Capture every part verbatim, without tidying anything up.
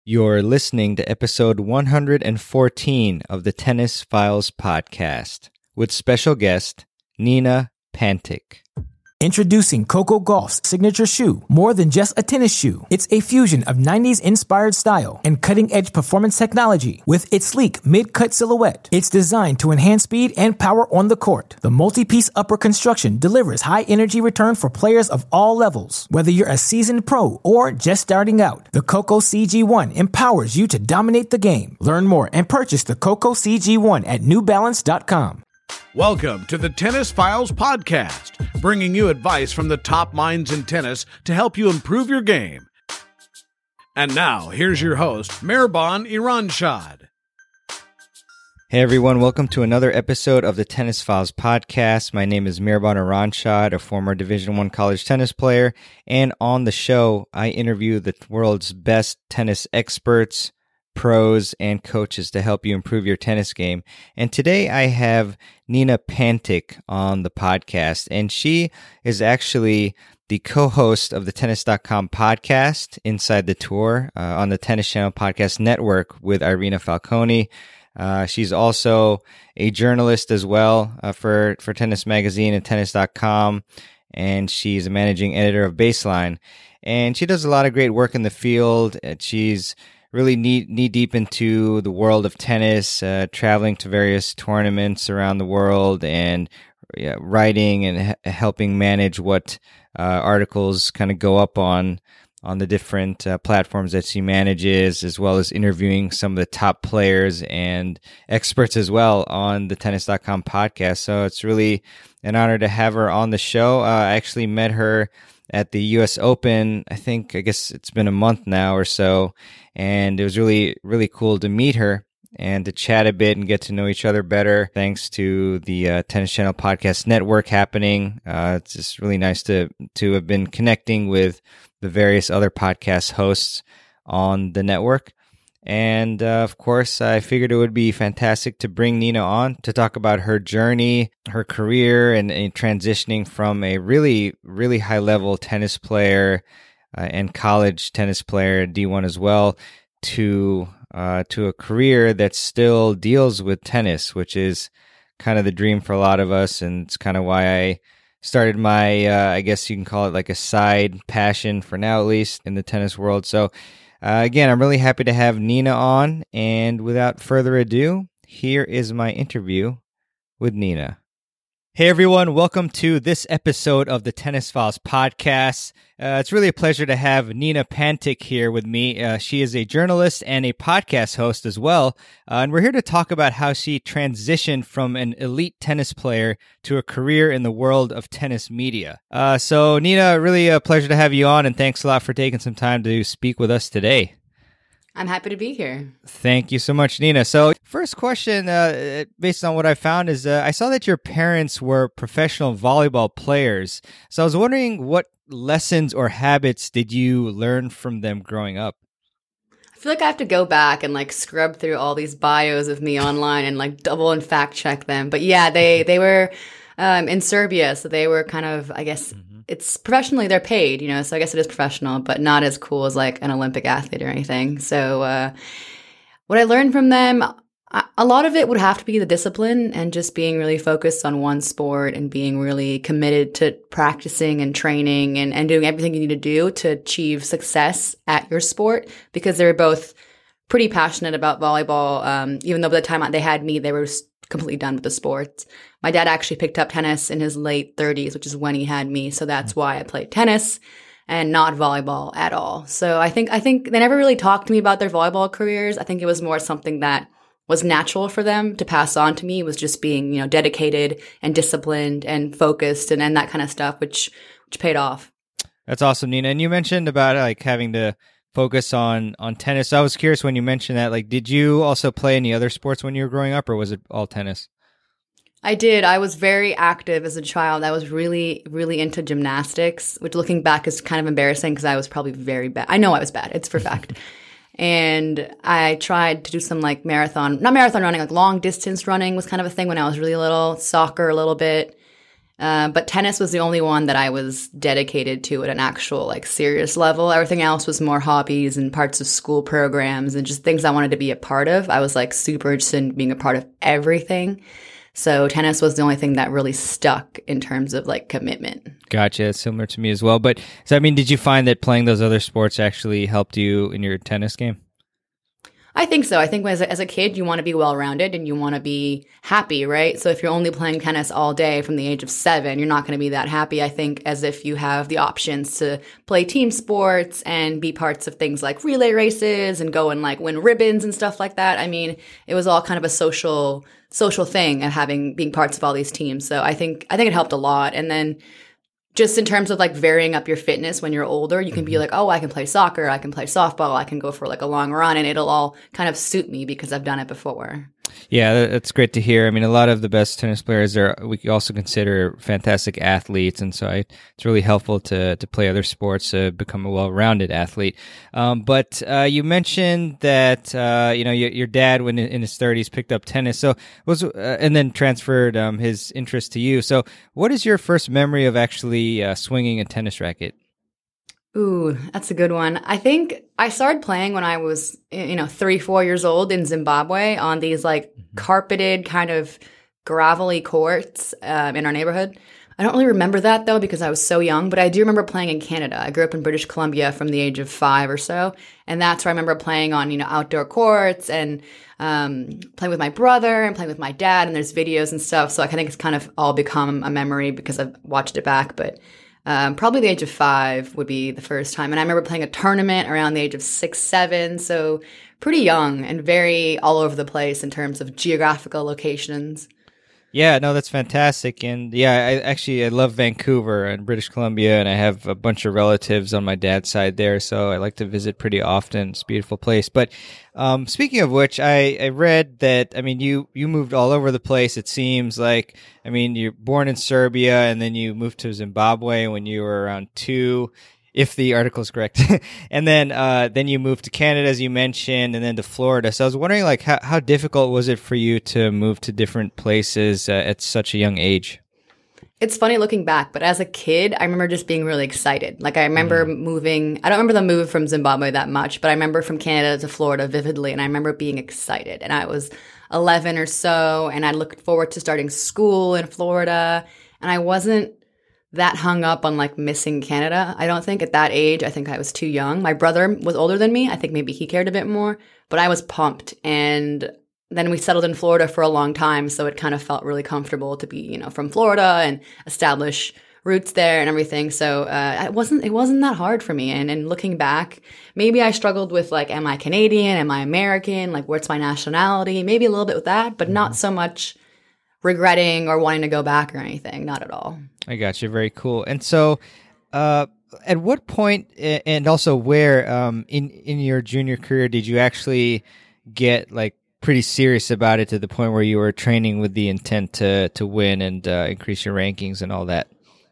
You're listening to episode one hundred fourteen of the Tennis Files podcast with special guest Nina Pantic. Introducing Coco Gauff's signature shoe, more than just a tennis shoe. It's a fusion of nineties-inspired style and cutting-edge performance technology with its sleek mid-cut silhouette. It's designed to enhance speed and power on the court. The multi-piece upper construction delivers high-energy return for players of all levels. Whether you're a seasoned pro or just starting out, the Coco C G one empowers you to dominate the game. Learn more and purchase the Coco C G one at new balance dot com. Welcome to the Tennis Files podcast, bringing you advice from the top minds in tennis to help you improve your game. And now, here's your host, Mirban Iranshad. Hey everyone, welcome to another episode of the Tennis Files podcast. My name is Mirban Iranshad, a former Division I college tennis player, and on the show, I interview the world's best tennis experts, pros, and coaches to help you improve your tennis game. And today I have Nina Pantic on the podcast, and she is actually the co-host of the tennis dot com podcast, Inside the Tour, uh, on the Tennis Channel Podcast Network with Irina Falconi. Uh, she's also a journalist as well uh, for, for Tennis Magazine and tennis dot com, and she's a managing editor of Baseline. And she does a lot of great work in the field. And she's really knee, knee deep into the world of tennis, uh, traveling to various tournaments around the world and yeah, writing and h- helping manage what uh, articles kind of go up on on the different uh, platforms that she manages, as well as interviewing some of the top players and experts as well on the tennis dot com podcast. So it's really an honor to have her on the show. Uh, I actually met her at the U S Open. I think, I guess it's been a month now or so. And it was really, really cool to meet her and to chat a bit and get to know each other better. Thanks to the uh, Tennis Channel Podcast Network happening. Uh, it's just really nice to, to have been connecting with the various other podcast hosts on the network. And uh, of course, I figured it would be fantastic to bring Nina on to talk about her journey, her career, and, and transitioning from a really, really high-level tennis player uh, and college tennis player, D one as well, to uh, to a career that still deals with tennis, which is kind of the dream for a lot of us, and it's kind of why I started my, uh, I guess you can call it like a side passion for now, at least in the tennis world. So Uh, again, I'm really happy to have Nina on, and without further ado, here is my interview with Nina. Hey everyone, welcome to this episode of the Tennis Files podcast. Uh, it's really a pleasure to have Nina Pantic here with me. Uh, she is a journalist and a podcast host as well, uh, and we're here to talk about how she transitioned from an elite tennis player to a career in the world of tennis media. Uh, so Nina, really a pleasure to have you on, and thanks a lot for taking some time to speak with us today. I'm happy to be here. Thank you so much, Nina. So first question, uh, based on what I found, is uh, I saw that your parents were professional volleyball players. So I was wondering, what lessons or habits did you learn from them growing up? I feel like I have to go back and like scrub through all these bios of me online and like double and fact check them. But yeah, they, they were um, in Serbia. So they were kind of, I guess, mm-hmm. It's professionally, they're paid, you know, so I guess it is professional, but not as cool as like an Olympic athlete or anything. So uh, what I learned from them, I, a lot of it would have to be the discipline and just being really focused on one sport and being really committed to practicing and training and, and doing everything you need to do to achieve success at your sport, because they were both pretty passionate about volleyball. Um, even though by the time they had me, they were completely done with the sport. My dad actually picked up tennis in his late thirties, which is when he had me. So that's why I played tennis and not volleyball at all. So I think I think they never really talked to me about their volleyball careers. I think it was more something that was natural for them to pass on to me, was just being, you know, dedicated and disciplined and focused and, and that kind of stuff, which which paid off. That's awesome, Nina. And you mentioned about like having to focus on on tennis. I was curious when you mentioned that, like, did you also play any other sports when you were growing up, or was it all tennis? I did. I was very active as a child. I was really, really into gymnastics, which looking back is kind of embarrassing because I was probably very bad. I know I was bad. It's for fact. And I tried to do some like marathon, not marathon running, like long distance running was kind of a thing when I was really little, soccer a little bit. Uh, but tennis was the only one that I was dedicated to at an actual like serious level. Everything else was more hobbies and parts of school programs and just things I wanted to be a part of. I was like super interested in being a part of everything. So tennis was the only thing that really stuck in terms of like commitment. Gotcha. Similar to me as well. But so, I mean, did you find that playing those other sports actually helped you in your tennis game? I think so. I think as a, as a kid, you want to be well-rounded and you want to be happy, right? So if you're only playing tennis all day from the age of seven, you're not going to be that happy, I think, as if you have the options to play team sports and be parts of things like relay races and go and like win ribbons and stuff like that. I mean, it was all kind of a social social thing of having being parts of all these teams. So I think I think it helped a lot. And then just in terms of like varying up your fitness when you're older, you can be like, oh, I can play soccer, I can play softball, I can go for like a long run, and it'll all kind of suit me because I've done it before. Yeah, that's great to hear. I mean, a lot of the best tennis players are we also consider fantastic athletes, and so I, it's really helpful to to play other sports to become a well-rounded athlete. Um, but uh, you mentioned that uh, you know your, your dad, when in his thirties, picked up tennis, so was uh, and then transferred um, his interest to you. So, what is your first memory of actually uh, swinging a tennis racket? Ooh, that's a good one. I think I started playing when I was, you know, three, four years old in Zimbabwe on these like mm-hmm. carpeted kind of gravelly courts um, in our neighborhood. I don't really remember that though because I was so young, but I do remember playing in Canada. I grew up in British Columbia from the age of five or so, and that's where I remember playing on, you know, outdoor courts and um, playing with my brother and playing with my dad, and there's videos and stuff. So I think it's kind of all become a memory because I've watched it back, but Um, probably the age of five would be the first time. And I remember playing a tournament around the age of six, seven. So pretty young and very all over the place in terms of geographical locations. Yeah, no, that's fantastic. And yeah, I actually, I love Vancouver and British Columbia, and I have a bunch of relatives on my dad's side there. So I like to visit pretty often. It's a beautiful place. But um, speaking of which, I, I read that, I mean, you, you moved all over the place. It seems like, I mean, you're born in Serbia and then you moved to Zimbabwe when you were around two, if the article is correct. And then, uh, then you moved to Canada, as you mentioned, and then to Florida. So I was wondering, like, how, how difficult was it for you to move to different places uh, at such a young age? It's funny looking back, but as a kid, I remember just being really excited. Like I remember mm. moving, I don't remember the move from Zimbabwe that much, but I remember from Canada to Florida vividly, and I remember being excited. And I was eleven or so, and I looked forward to starting school in Florida, and I wasn't that hung up on like missing Canada. I don't think at that age, I think I was too young. My brother was older than me. I think maybe he cared a bit more, but I was pumped. And then we settled in Florida for a long time. So it kind of felt really comfortable to be, you know, from Florida and establish roots there and everything. So uh, it wasn't, it wasn't that hard for me. And, and looking back, maybe I struggled with like, am I Canadian? Am I American? Like, what's my nationality? Maybe a little bit with that, but not so much regretting or wanting to go back or anything. Not at all. I got you. Very cool. And so, uh, at what point, and also where, um, in, in your junior career, did you actually get like pretty serious about it to the point where you were training with the intent to, to win and, uh, increase your rankings and all that?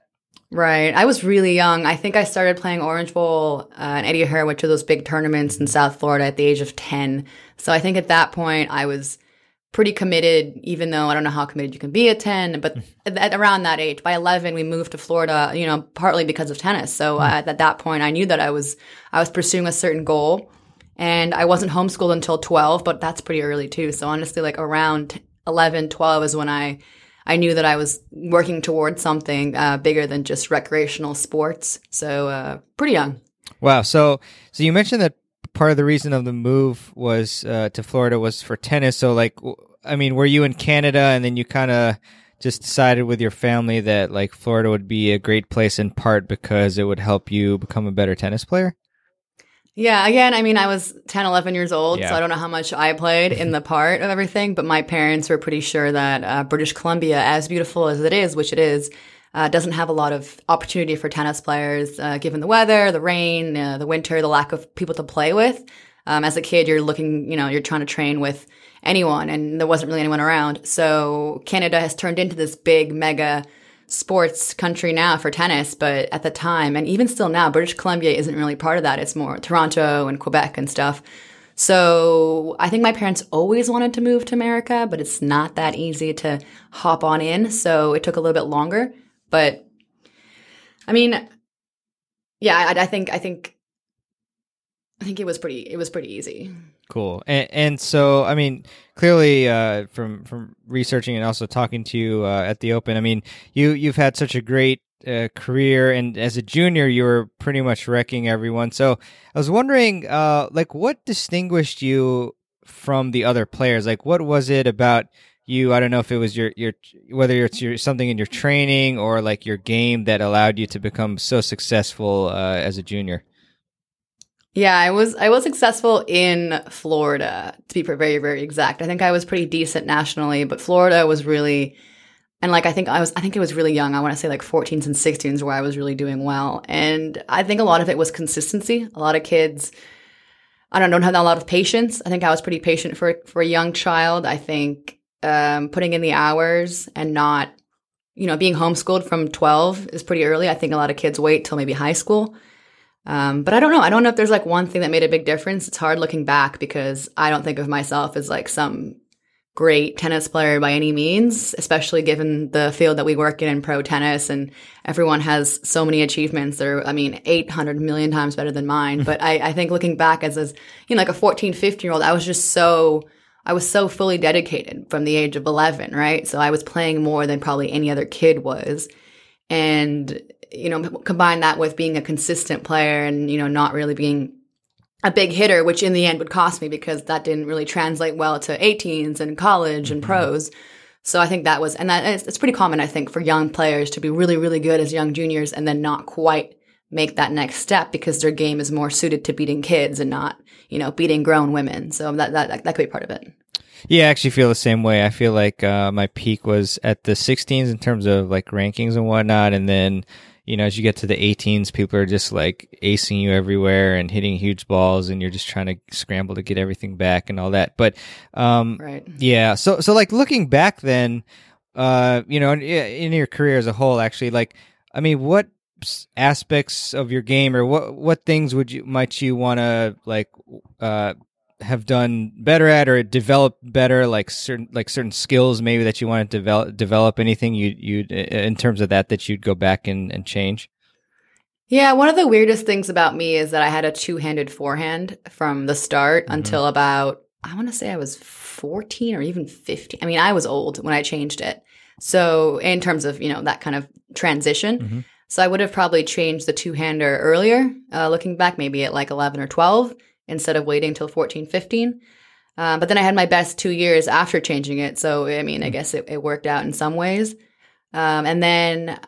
Right. I was really young. I think I started playing Orange Bowl uh, and Eddie Herr, which are those big tournaments in South Florida, at the age of ten. So I think at that point I was pretty committed, even though I don't know how committed you can be at ten, but at around that age, by eleven, we moved to Florida, you know, partly because of tennis. So uh, at that point, I knew that I was, I was pursuing a certain goal, and I wasn't homeschooled until twelve, but that's pretty early too. So honestly, like around eleven, twelve is when I, I knew that I was working towards something uh, bigger than just recreational sports. So uh, pretty young. Wow. So, so you mentioned that part of the reason of the move was uh, to Florida was for tennis. So, like, I mean, were you in Canada and then you kind of just decided with your family that like Florida would be a great place in part because it would help you become a better tennis player? Yeah, again, I mean, I was ten, eleven years old, yeah. so I don't know how much I played in the part of everything, but my parents were pretty sure that uh, British Columbia, as beautiful as it is, which it is, uh, doesn't have a lot of opportunity for tennis players, uh, given the weather, the rain, uh, the winter, the lack of people to play with. Um, as a kid, you're looking, you know, you're trying to train with anyone, and there wasn't really anyone around. So Canada has turned into this big, mega sports country now for tennis, but at the time, and even still now, British Columbia isn't really part of that. It's more Toronto and Quebec and stuff. So I think my parents always wanted to move to America, but it's not that easy to hop on in. So it took a little bit longer. But I mean, yeah, I, I think, I think, I think it was pretty, it was pretty easy. Cool. And, and so, I mean, clearly, uh, from, from researching and also talking to you, uh, at the Open, I mean, you, you've had such a great, uh, career, and as a junior, you were pretty much wrecking everyone. So I was wondering, uh, like, what distinguished you from the other players? Like, what was it about you? I don't know if it was your, your, whether it's your, something in your training or like your game that allowed you to become so successful, uh, as a junior. Yeah, I was I was successful in Florida, to be very, very exact. I think I was pretty decent nationally, but Florida was really, and like I think I was I think it was really young. I want to say like fourteens and sixteens where I was really doing well. And I think a lot of it was consistency. A lot of kids, I don't, don't have a lot of patience. I think I was pretty patient for for a young child. I think um, putting in the hours and not, you know, being homeschooled from twelve is pretty early. I think a lot of kids wait till maybe high school. Um, but I don't know. I don't know if there's like one thing that made a big difference. It's hard looking back because I don't think of myself as like some great tennis player by any means, especially given the field that we work in in pro tennis, and everyone has so many achievements. They're, I mean, eight hundred million times better than mine. But I, I think looking back as, as, you know, like a fourteen, fifteen year old, I was just so, I was so fully dedicated from the age of eleven, right? So I was playing more than probably any other kid was. And you know, combine that with being a consistent player and, you know, not really being a big hitter, which in the end would cost me because that didn't really translate well to eighteens and college and mm-hmm. pros. So I think that was, and that it's, it's pretty common, I think, for young players to be really, really good as young juniors and then not quite make that next step because their game is more suited to beating kids and not, you know, beating grown women. So that, that, that could be part of it. Yeah, I actually feel the same way. I feel like uh, my peak was at the sixteens in terms of like rankings and whatnot. And then, you know, as you get to the eighteens, people are just like acing you everywhere and hitting huge balls, and you're just trying to scramble to get everything back and all that. But um, right. yeah, so so like looking back then, uh, you know, in, in your career as a whole, actually, like, I mean, what aspects of your game or what what things would you might you want to like uh have done better at or develop better, like certain like certain skills maybe that you want to develop develop anything you you in terms of that that you'd go back and, and change? Yeah, one of the weirdest things about me is that I had a two-handed forehand from the start mm-hmm. until about, I want to say I was fourteen or even fifteen. I mean, I was old when I changed it. So in terms of, you know, that kind of transition. Mm-hmm. So I would have probably changed the two-hander earlier, uh, looking back maybe at like eleven or twelve. Instead of waiting till fourteen, fifteen. Uh, but then I had my best two years after changing it. So, I mean, I guess it, it worked out in some ways. Um, and then,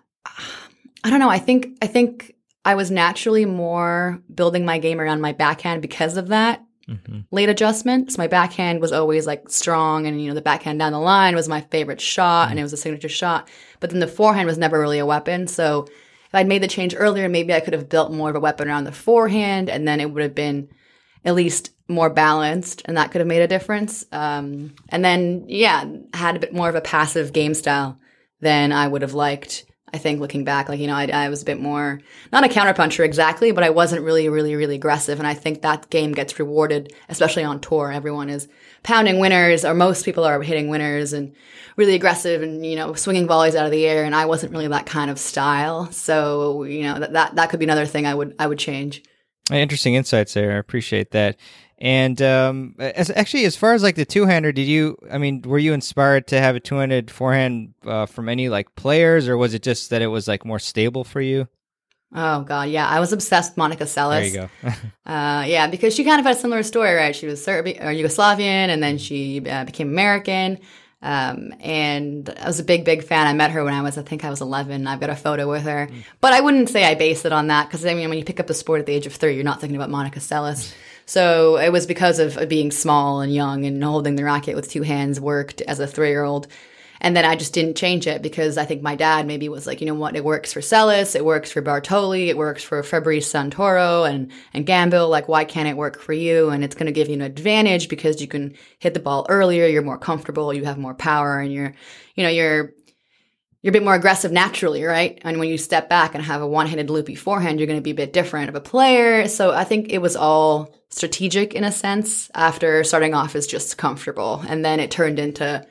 I don't know, I think I think I was naturally more building my game around my backhand because of that mm-hmm. late adjustment. So my backhand was always like strong, and, you know, the backhand down the line was my favorite shot, mm-hmm. and it was a signature shot. But then the forehand was never really a weapon. So if I'd made the change earlier, maybe I could have built more of a weapon around the forehand, and then it would have been at least more balanced, and that could have made a difference. Um, and then, yeah, had a bit more of a passive game style than I would have liked, I think, looking back. Like, you know, I, I was a bit more, not a counterpuncher exactly, but I wasn't really, really, really aggressive. And I think that game gets rewarded, especially on tour. Everyone is pounding winners, or most people are hitting winners and really aggressive and, you know, swinging volleys out of the air. And I wasn't really that kind of style. So, you know, that that, that could be another thing I would I would change. Interesting insights there. I appreciate that. And um, as, actually, as far as like the two-hander, did you, I mean, were you inspired to have a two-handed forehand uh, from any like players, or was it just that it was like more stable for you? Oh, God, yeah. I was obsessed with Monica Seles. There you go. uh, yeah, because she kind of had a similar story, right? She was Serbian or Yugoslavian, and then she uh, became American. Um, and I was a big, big fan. I met her when I was, I think I was eleven. I've got a photo with her. Mm. But I wouldn't say I based it on that, because, I mean, when you pick up the sport at the age of three, you're not thinking about Monica Seles. So it was because of being small and young and holding the racket with two hands worked as a three-year-old. And then I just didn't change it because I think my dad maybe was like, you know what, it works for Seles, it works for Bartoli, it works for Fabrice Santoro and, and Gambill. Like, why can't it work for you? And it's going to give you an advantage because you can hit the ball earlier, you're more comfortable, you have more power, and you're, you know, you're, you're a bit more aggressive naturally, right? And when you step back and have a one-handed loopy forehand, you're going to be a bit different of a player. So I think it was all strategic in a sense after starting off as just comfortable. And then it turned into,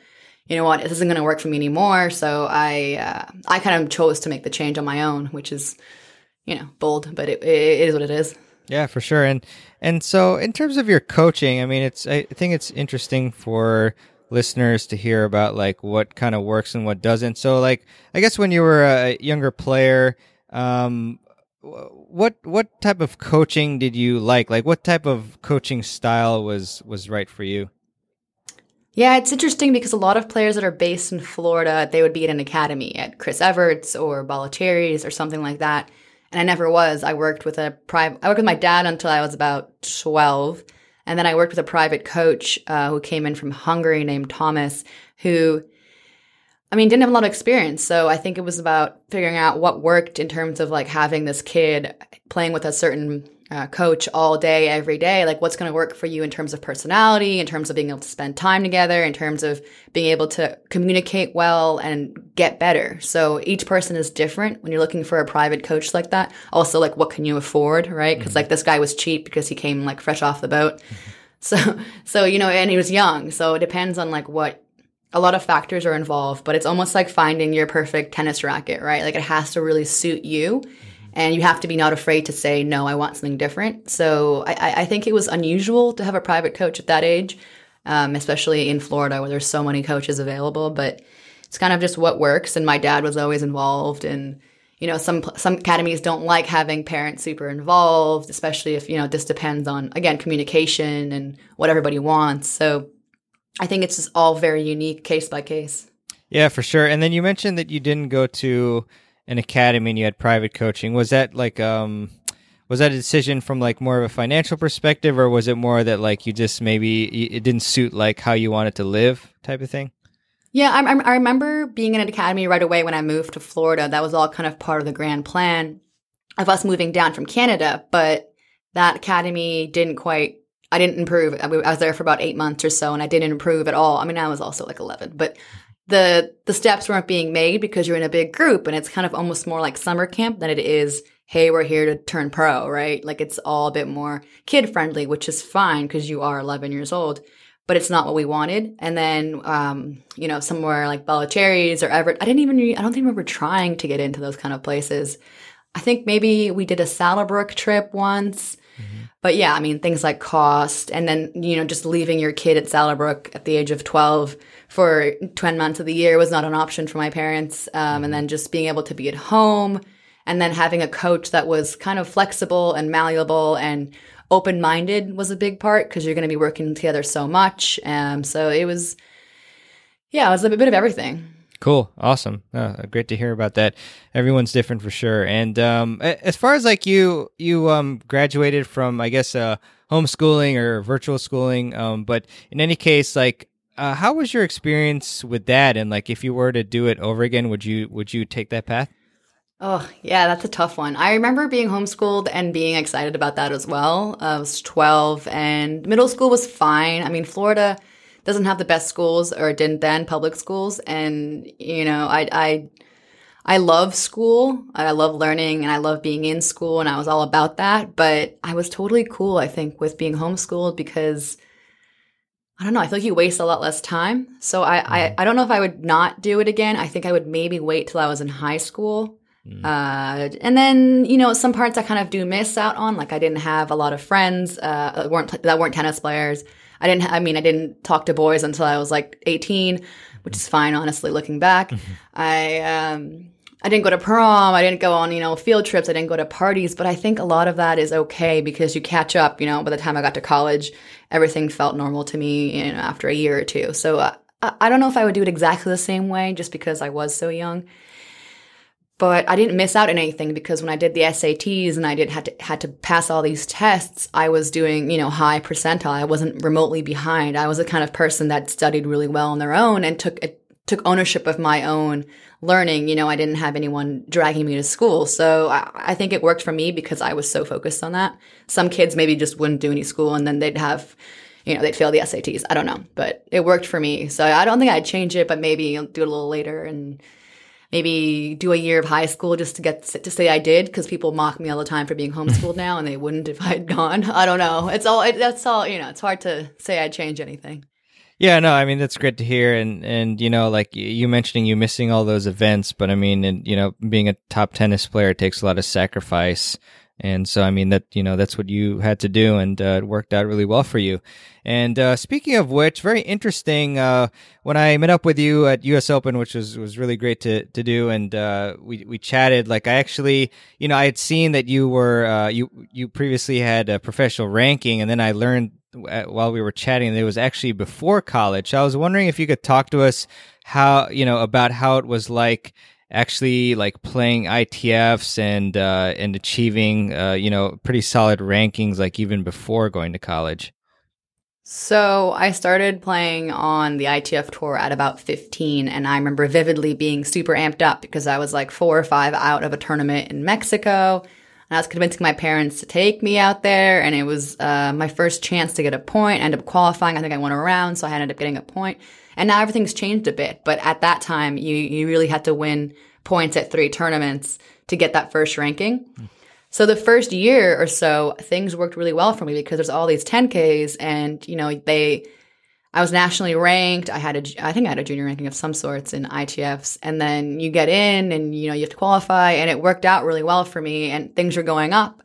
you know what, this isn't going to work for me anymore. So I, uh, I kind of chose to make the change on my own, which is, you know, bold, but it, it is what it is. Yeah, for sure. And and so in terms of your coaching, I mean, it's I think it's interesting for listeners to hear about like what kind of works and what doesn't. So like, I guess when you were a younger player, um, what what type of coaching did you like? Like, what type of coaching style was was right for you? Yeah, it's interesting because a lot of players that are based in Florida, they would be at an academy at Chris Everts or Bollettieri's or something like that. And I never was. I worked with a private, I worked with my dad until I was about twelve. And then I worked with a private coach uh, who came in from Hungary named Thomas, who, I mean, didn't have a lot of experience. So I think it was about figuring out what worked in terms of like having this kid playing with a certain uh, coach all day, every day. Like what's going to work for you in terms of personality, in terms of being able to spend time together, in terms of being able to communicate well and get better. So each person is different when you're looking for a private coach like that. Also, like what can you afford, right? Because mm-hmm. like this guy was cheap because he came like fresh off the boat. Mm-hmm. So, so, you know, and he was young. So it depends on like what, a lot of factors are involved, but it's almost like finding your perfect tennis racket, right? Like it has to really suit you. Mm-hmm. And you have to be not afraid to say, no, I want something different. So I, I think it was unusual to have a private coach at that age, um, especially in Florida where there's so many coaches available. But it's kind of just what works. And my dad was always involved. And, you know, some some academies don't like having parents super involved, especially if, you know, this depends on, again, communication and what everybody wants. So I think it's just all very unique case by case. Yeah, for sure. And then you mentioned that you didn't go to an academy and you had private coaching. Was that like, um, was that a decision from like more of a financial perspective, or was it more that like you just maybe it didn't suit like how you wanted to live type of thing? Yeah, I, I remember being in an academy right away when I moved to Florida. That was all kind of part of the grand plan of us moving down from Canada, but that academy didn't quite, I didn't improve. I was there for about eight months or so and I didn't improve at all. I mean, I was also like eleven, but the the steps weren't being made because you're in a big group and it's kind of almost more like summer camp than it is, hey, we're here to turn pro, right? Like it's all a bit more kid friendly, which is fine because you are eleven years old, but it's not what we wanted. And then, um, you know, somewhere like Bollettieri's or Everett, I didn't even, I don't even remember trying to get into those kind of places. I think maybe we did a Salabrook trip once. Mm-hmm. But yeah, I mean, things like cost and then, you know, just leaving your kid at Salabrook at the age of twelve for ten months of the year was not an option for my parents. Um, and then just being able to be at home and then having a coach that was kind of flexible and malleable and open-minded was a big part because you're going to be working together so much. Um, so it was, yeah, it was a bit of everything. Cool. Awesome. Oh, great to hear about that. Everyone's different for sure. And um, as far as like you, you um, graduated from, I guess, uh, homeschooling or virtual schooling. Um, but in any case, like, uh, how was your experience with that? And like, if you were to do it over again, would you would you take that path? Oh, yeah, that's a tough one. I remember being homeschooled and being excited about that as well. Uh, I was twelve and middle school was fine. I mean, Florida doesn't have the best schools, or didn't then, public schools. And, you know, I, I, I love school. I love learning and I love being in school and I was all about that. But I was totally cool, I think, with being homeschooled because, I don't know, I feel like you waste a lot less time. So I, I, I don't know if I would not do it again. I think I would maybe wait till I was in high school. Mm. Uh, and then, you know, some parts I kind of do miss out on. Like I didn't have a lot of friends uh, that weren't that weren't tennis players. I didn't. I mean, I didn't talk to boys until I was like eighteen, which is fine, honestly. Looking back, I um, I didn't go to prom. I didn't go on you know field trips. I didn't go to parties. But I think a lot of that is okay because you catch up. You know, by the time I got to college, everything felt normal to me. You know, after a year or two. So uh, I, I don't know if I would do it exactly the same way, just because I was so young. But I didn't miss out on anything because when I did the S A Ts and I did had to had to pass all these tests, I was doing, you know, high percentile. I wasn't remotely behind. I was the kind of person that studied really well on their own and took took ownership of my own learning. You know, I didn't have anyone dragging me to school. So I, I think it worked for me because I was so focused on that. Some kids maybe just wouldn't do any school and then they'd have, you know, they'd fail the S A Ts. I don't know, but it worked for me. So I don't think I'd change it, but maybe I'll do it a little later and maybe do a year of high school just to get to say I did, because people mock me all the time for being homeschooled now, and they wouldn't if I had gone. I don't know. It's all it, that's all you know. It's hard to say I'd change anything. Yeah, no, I mean, that's great to hear. And, and, you know, like you mentioning you missing all those events, but I mean, and, you know, being a top tennis player takes a lot of sacrifice. And so, I mean, that, you know, that's what you had to do, and uh, it worked out really well for you. And uh, speaking of which, very interesting, uh, when I met up with you at U S Open, which was, was really great to, to do, and uh, we, we chatted, like I actually, you know, I had seen that you were, uh, you, you previously had a professional ranking, and then I learned while we were chatting that it was actually before college. So I was wondering if you could talk to us how, you know, about how it was like actually like playing I T Fs and uh, and achieving uh, you know, pretty solid rankings like even before going to college. So I started playing on the I T F tour at about fifteen, and I remember vividly being super amped up because I was like four or five out of a tournament in Mexico, and I was convincing my parents to take me out there, and it was uh, my first chance to get a point. I ended up qualifying. I think I won a round, so I ended up getting a point. And now everything's changed a bit, but at that time, you you really had to win points at three tournaments to get that first ranking. Mm. So the first year or so, things worked really well for me because there's all these ten Ks, and you know they, I was nationally ranked. I had a, I think I had a junior ranking of some sorts in I T Fs, and then you get in, and you know you have to qualify, and it worked out really well for me, and things are going up.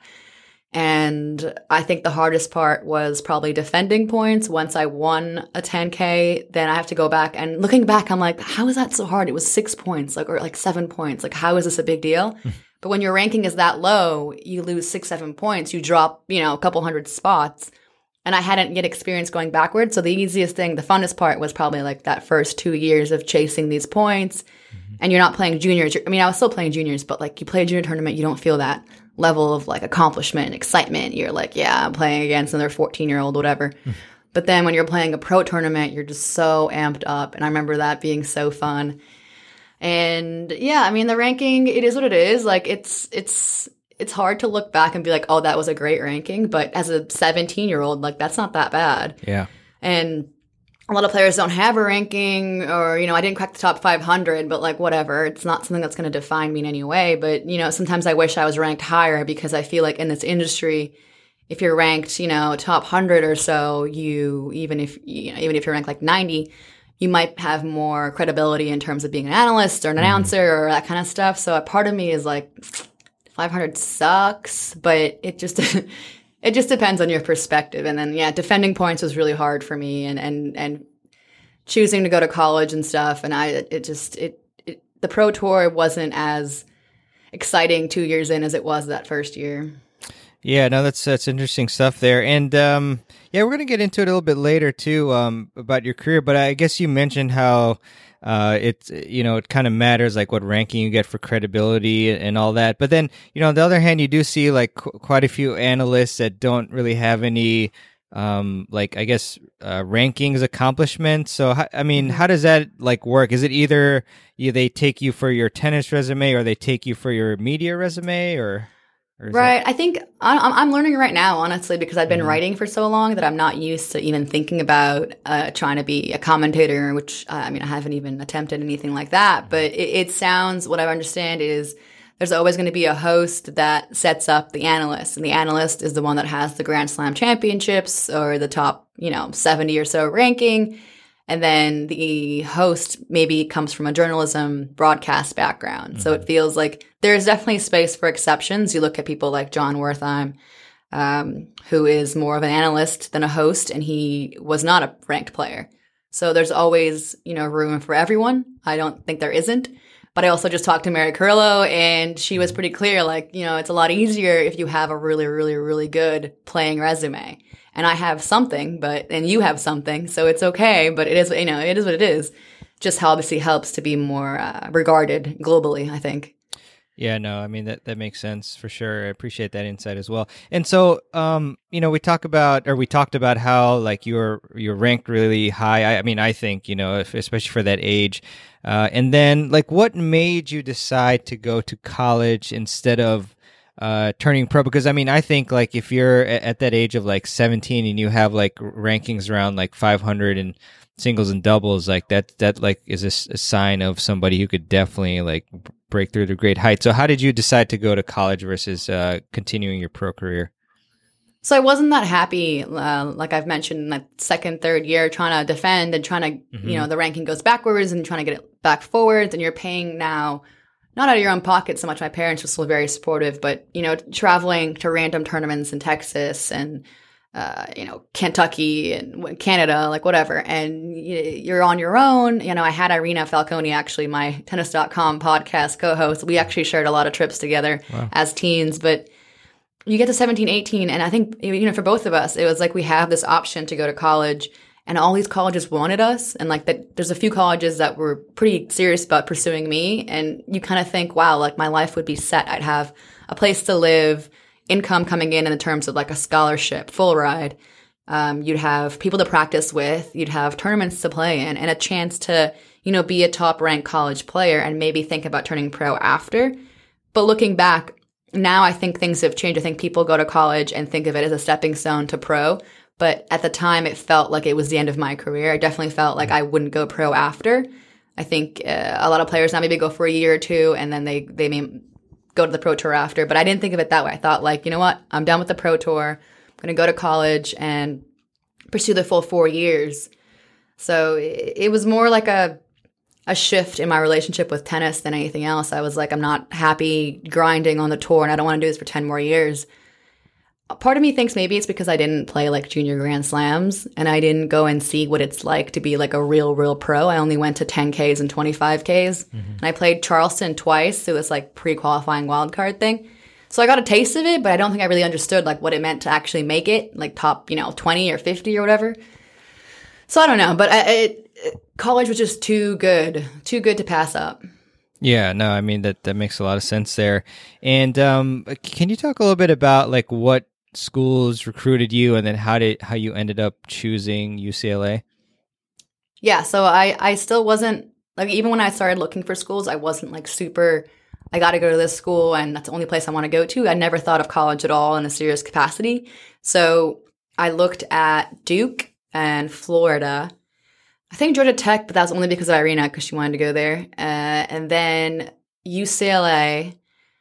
And I think the hardest part was probably defending points. Once I won a ten K, then I have to go back. And looking back, I'm like, how is that so hard? It was six points, like or like seven points. Like, how is this a big deal? But when your ranking is that low, you lose six, seven points. You drop, you know, a couple hundred spots. And I hadn't yet experienced going backwards. So the easiest thing, the funnest part was probably like that first two years of chasing these points. Mm-hmm. And you're not playing juniors. I mean, I was still playing juniors, but like you play a junior tournament, you don't feel that level of like accomplishment and excitement. You're like, yeah, I'm playing against another fourteen year old, whatever. Mm. But then when you're playing a pro tournament, you're just so amped up. And I remember that being so fun. And yeah, I mean, the ranking, it is what it is. Like it's, it's, it's hard to look back and be like, oh, that was a great ranking. But as a seventeen year old, like that's not that bad. Yeah. And a lot of players don't have a ranking, or, you know, I didn't crack the top five hundred, but like whatever. It's not something that's going to define me in any way. But, you know, sometimes I wish I was ranked higher because I feel like in this industry, if you're ranked, you know, top one hundred or so, you, even if, you know, even if you're ranked like ninety, you might have more credibility in terms of being an analyst or an announcer mm. or that kind of stuff. So a part of me is like, five hundred sucks, but it just... It just depends on your perspective. And then, yeah, defending points was really hard for me, and, and, and choosing to go to college and stuff. And I, it just, it, it, the pro tour wasn't as exciting two years in as it was that first year. Yeah, no, that's, that's interesting stuff there. And, um, yeah, we're going to get into it a little bit later too, um, about your career, but I guess you mentioned how, Uh, it's, you know, it kind of matters like what ranking you get for credibility and all that. But then, you know, on the other hand, you do see like qu- quite a few analysts that don't really have any, um, like, I guess, uh, rankings accomplishments. So, how, I mean, how does that like work? Is it either you, they take you for your tennis resume, or they take you for your media resume, or? Right. That... I think I'm, I'm learning right now, honestly, because I've been mm-hmm. writing for so long that I'm not used to even thinking about uh, trying to be a commentator, which, uh, I mean, I haven't even attempted anything like that. But it, it sounds, what I understand is there's always going to be a host that sets up the analyst. And the analyst is the one that has the Grand Slam championships or the top, you know, seventy or so ranking. And then the host maybe comes from a journalism broadcast background. Mm-hmm. So it feels like there's definitely space for exceptions. You look at people like John Wertheim, um, who is more of an analyst than a host, and he was not a ranked player. So there's always, you know, room for everyone. I don't think there isn't. But I also just talked to Mary Carrillo, and she was pretty clear, like, you know, it's a lot easier if you have a really, really, really good playing resume. And I have something, but, and you have something, so it's okay, but it is, you know, it is what it is. Just obviously helps to be more uh, regarded globally, I think. Yeah, no, I mean, that, that makes sense for sure. I appreciate that insight as well. And so, um, you know, we talk about, or we talked about how, like, you're, you're ranked really high. I, I mean, I think, you know, if, especially for that age. Uh, and then, like, what made you decide to go to college instead of uh turning pro? Because I mean, I think like if you're at that age of like seventeen and you have like rankings around like five hundred in singles and doubles, like that that like is a, a sign of somebody who could definitely like break through to great heights. So how did you decide to go to college versus uh continuing your pro career? So I wasn't that happy, uh, like I've mentioned, in that second, third year, trying to defend and trying to, mm-hmm. you know, the ranking goes backwards and trying to get it back forwards, and you're paying now, not out of your own pocket so much. My parents were still very supportive, but, you know, traveling to random tournaments in Texas and, uh, you know, Kentucky and Canada, like whatever, and you're on your own. You know, I had Irina Falconi, actually, my tennis dot com podcast co-host. We actually shared a lot of trips together wow. as teens, but you get to seventeen, eighteen, and I think, you know, for both of us, it was like we have this option to go to college, and all these colleges wanted us. And like that, there's a few colleges that were pretty serious about pursuing me. And you kind of think, wow, like my life would be set. I'd have a place to live, income coming in in the terms of like a scholarship, full ride. Um, you'd have people to practice with. You'd have tournaments to play in, and a chance to, you know, be a top ranked college player and maybe think about turning pro after. But looking back, now I think things have changed. I think people go to college and think of it as a stepping stone to pro. But at the time, it felt like it was the end of my career. I definitely felt like I wouldn't go pro after. I think uh, a lot of players now maybe go for a year or two, and then they, they may go to the pro tour after. But I didn't think of it that way. I thought, like, you know what? I'm done with the pro tour. I'm going to go to college and pursue the full four years. So it, it was more like a a shift in my relationship with tennis than anything else. I was like, I'm not happy grinding on the tour, and I don't want to do this for ten more years. Part of me thinks maybe it's because I didn't play like junior Grand Slams, and I didn't go and see what it's like to be like a real, real pro. I only went to ten Ks and twenty-five Ks, mm-hmm. and I played Charleston twice. So it was like pre-qualifying wildcard thing. So I got a taste of it, but I don't think I really understood like what it meant to actually make it, like top, you know, twenty or fifty or whatever. So I don't know, but I, it, college was just too good, too good to pass up. Yeah, no, I mean, that, that makes a lot of sense there. And um, can you talk a little bit about like what schools recruited you, and then how did how you ended up choosing U C L A? Yeah, so I, I still wasn't, like, even when I started looking for schools, I wasn't like super, I got to go to this school and that's the only place I want to go to. I never thought of college at all in a serious capacity. So I looked at Duke and Florida. I think Georgia Tech, but that was only because of Irina, because she wanted to go there. Uh, and then U C L A.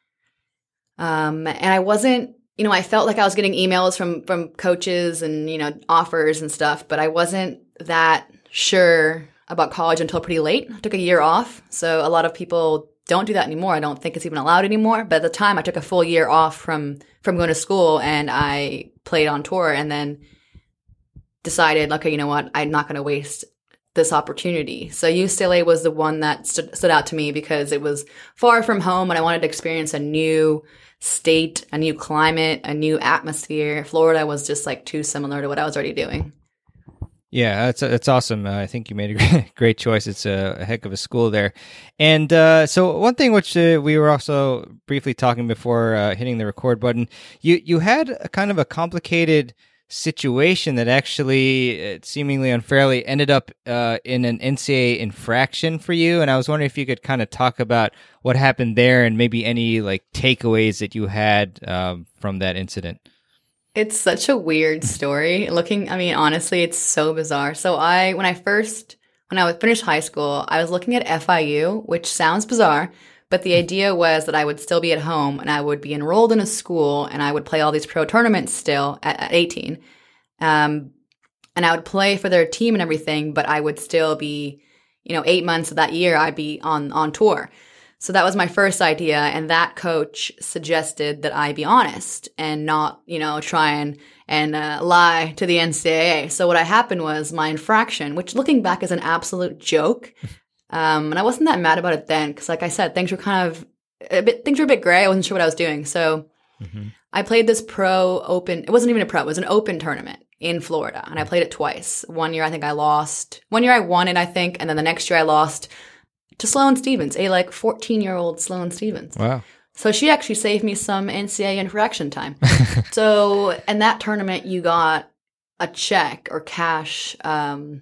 Um, and I wasn't, you know, I felt like I was getting emails from, from coaches and, you know, offers and stuff, but I wasn't that sure about college until pretty late. I took a year off. So a lot of people don't do that anymore. I don't think it's even allowed anymore. But at the time, I took a full year off from, from going to school, and I played on tour, and then decided, okay, you know what, I'm not going to waste this opportunity. So U C L A was the one that st- stood out to me because it was far from home, and I wanted to experience a new state, a new climate, a new atmosphere. Florida was just like too similar to what I was already doing. Yeah, that's that's awesome. Uh, I think you made a great, great choice. It's a, a heck of a school there. And uh, so one thing which uh, we were also briefly talking before uh, hitting the record button, you you had a kind of a complicated situation that actually uh, seemingly unfairly ended up uh, in an N C A A infraction for you. And I was wondering if you could kind of talk about what happened there and maybe any like takeaways that you had um, from that incident. It's such a weird story. Looking, I mean, honestly, it's so bizarre. So I, when I first, when I finished high school, I was looking at F I U, which sounds bizarre, but the idea was that I would still be at home and I would be enrolled in a school and I would play all these pro tournaments still at, at eighteen. Um, and I would play for their team and everything, but I would still be, you know, eight months of that year, I'd be on, on tour. So that was my first idea, and that coach suggested that I be honest and not, you know, try and, and uh, lie to the N C A A. So what happened was my infraction, which looking back is an absolute joke, um, and I wasn't that mad about it then because, like I said, things were kind of a bit, things were a bit gray. I wasn't sure what I was doing. So mm-hmm. I played this pro open. It wasn't even a pro. It was an open tournament in Florida, and I played it twice. One year I think I lost. One year I won it, I think, and then the next year I lost to Sloane Stevens, a like fourteen-year-old Sloane Stevens. Wow. So she actually saved me some N C A A infraction time. So in that tournament, you got a check or cash um,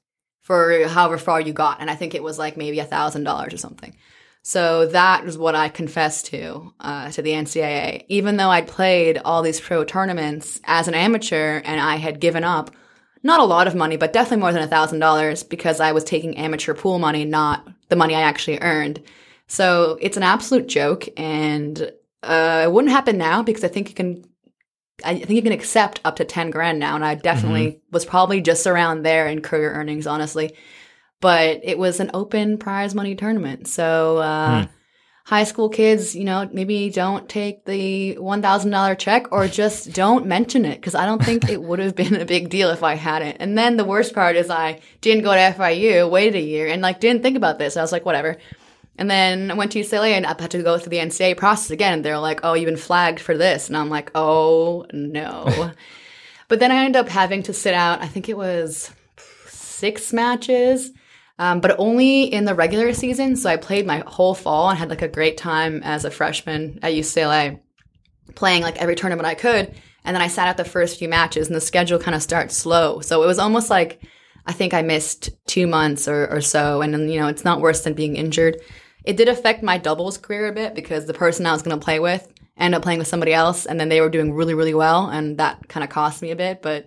for however far you got. And I think it was like maybe one thousand dollars or something. So that was what I confessed to, uh, to the N C A A. Even though I'd played all these pro tournaments as an amateur and I had given up not a lot of money, but definitely more than one thousand dollars because I was taking amateur pool money, not the money I actually earned. So it's an absolute joke, and uh, it wouldn't happen now because I think you can I think you can accept up to ten grand now. And I definitely mm-hmm. was probably just around there in career earnings, honestly. But it was an open prize money tournament. So uh, mm. high school kids, you know, maybe don't take the one thousand dollars check or just don't mention it, because I don't think it would have been a big deal if I hadn't. And then the worst part is I didn't go to F I U, waited a year, and like didn't think about this. I was like, whatever. And then I went to U C L A and I had to go through the N C double A process again. They're like, oh, you've been flagged for this. And I'm like, oh, no. But then I ended up having to sit out, I think it was six matches, um, but only in the regular season. So I played my whole fall and had like a great time as a freshman at U C L A, playing like every tournament I could. And then I sat out the first few matches and the schedule kind of starts slow. So it was almost like I think I missed two months or, or so. And then, you know, it's not worse than being injured. It did affect my doubles career a bit because the person I was going to play with ended up playing with somebody else, and then they were doing really, really well, and that kind of cost me a bit. But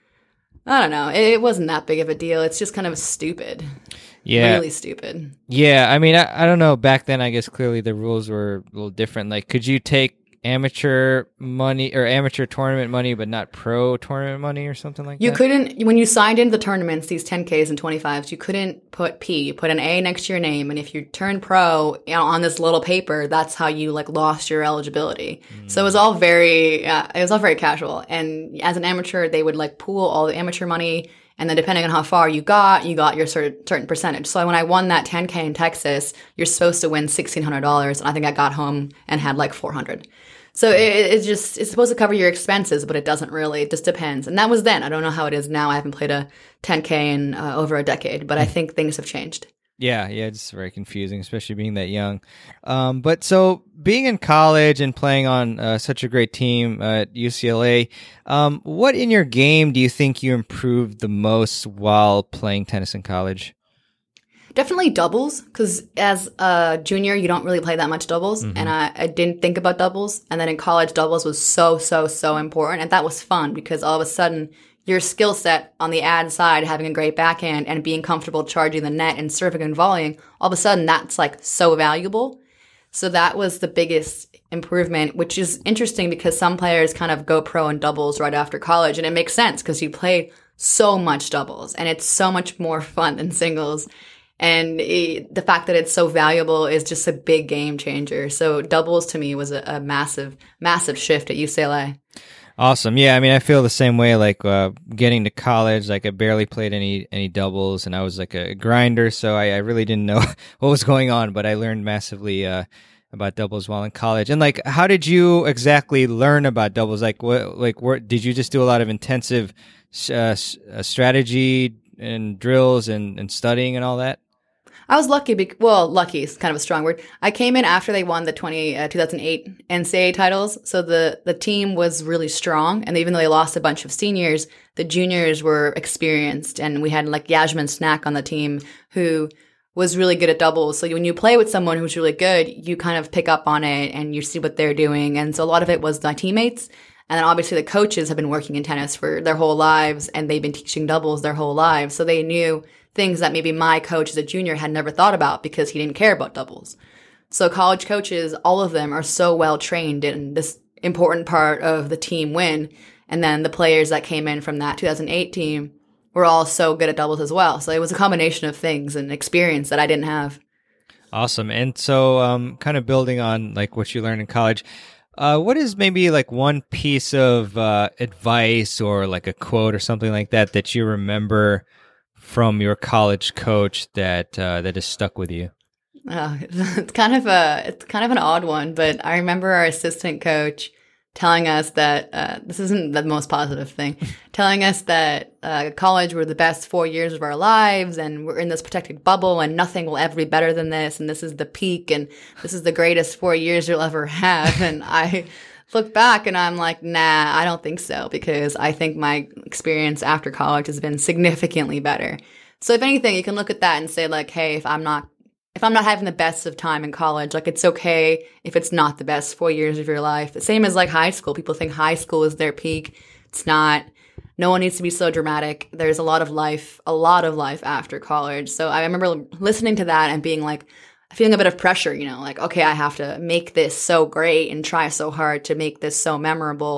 I don't know. It, it wasn't that big of a deal. It's just kind of stupid. Yeah. Really stupid. Yeah. I mean, I, I don't know. Back then, I guess clearly the rules were a little different. Like, could you take amateur money or amateur tournament money, but not pro tournament money or something like you that? You couldn't, when you signed into the tournaments, these ten Ks and twenty-fives, you couldn't put P. You put an A next to your name. And if you turned pro, you know, on this little paper, that's how you like lost your eligibility. Mm. So it was all very, uh, it was all very casual. And as an amateur, they would like pool all the amateur money. And then depending on how far you got, you got your certain, certain percentage. So when I won that ten K in Texas, you're supposed to win sixteen hundred dollars. And I think I got home and had like four hundred dollars. So it, it's just, it's supposed to cover your expenses, but it doesn't really. It just depends. And that was then. I don't know how it is now. I haven't played a ten K in uh, over a decade, but I think things have changed. Yeah, yeah, it's very confusing, especially being that young. Um, but so being in college and playing on uh, such a great team uh, at U C L A, um, what in your game do you think you improved the most while playing tennis in college? Definitely doubles, because as a junior, you don't really play that much doubles, mm-hmm. and I, I didn't think about doubles. And then in college, doubles was so, so, so important, and that was fun because all of a sudden, your skill set on the ad side, having a great backhand and being comfortable charging the net and serving and volleying, all of a sudden, that's like so valuable. So that was the biggest improvement, which is interesting because some players kind of go pro in doubles right after college, and it makes sense because you play so much doubles, and it's so much more fun than singles. And it, the fact that it's so valuable is just a big game changer. So doubles to me was a, a massive, massive shift at U C L A. Awesome. Yeah, I mean, I feel the same way. Like uh, getting to college, like I barely played any any doubles, and I was like a grinder, so I, I really didn't know what was going on. But I learned massively uh, about doubles while in college. And like, how did you exactly learn about doubles? Like, what, like, what did you just do a lot of intensive uh, strategy and drills and, and studying and all that? I was lucky. Be- well, lucky is kind of a strong word. I came in after they won the twenty, uh, two thousand eight N C double A titles. So the, the team was really strong. And even though they lost a bunch of seniors, the juniors were experienced. And we had like Yasmin Snack on the team who was really good at doubles. So when you play with someone who's really good, you kind of pick up on it and you see what they're doing. And so a lot of it was my teammates. And then obviously the coaches have been working in tennis for their whole lives and they've been teaching doubles their whole lives. So they knew things that maybe my coach as a junior had never thought about because he didn't care about doubles. So college coaches, all of them are so well trained in this important part of the team win. And then the players that came in from that two thousand eight team were all so good at doubles as well. So it was a combination of things and experience that I didn't have. Awesome. And so um, kind of building on like what you learned in college, uh, what is maybe like one piece of uh, advice or like a quote or something like that that you remember from your college coach that uh, that has stuck with you? Uh, it's kind of a it's kind of an odd one, but I remember our assistant coach telling us that uh, this isn't the most positive thing, telling us that uh, college were the best four years of our lives, and we're in this protected bubble, and nothing will ever be better than this, and this is the peak, and this is the greatest four years you'll ever have. And I look back and I'm like, nah, I don't think so, because I think my experience after college has been significantly better. So if anything, you can look at that and say like, hey, if I'm not if I'm not having the best of time in college, like it's okay if it's not the best four years of your life. The same as like high school. People think high school is their peak. It's not. No one needs to be so dramatic. There's a lot of life, a lot of life after college. So I remember listening to that and being like, feeling a bit of pressure, you know, like, okay, I have to make this so great and try so hard to make this so memorable.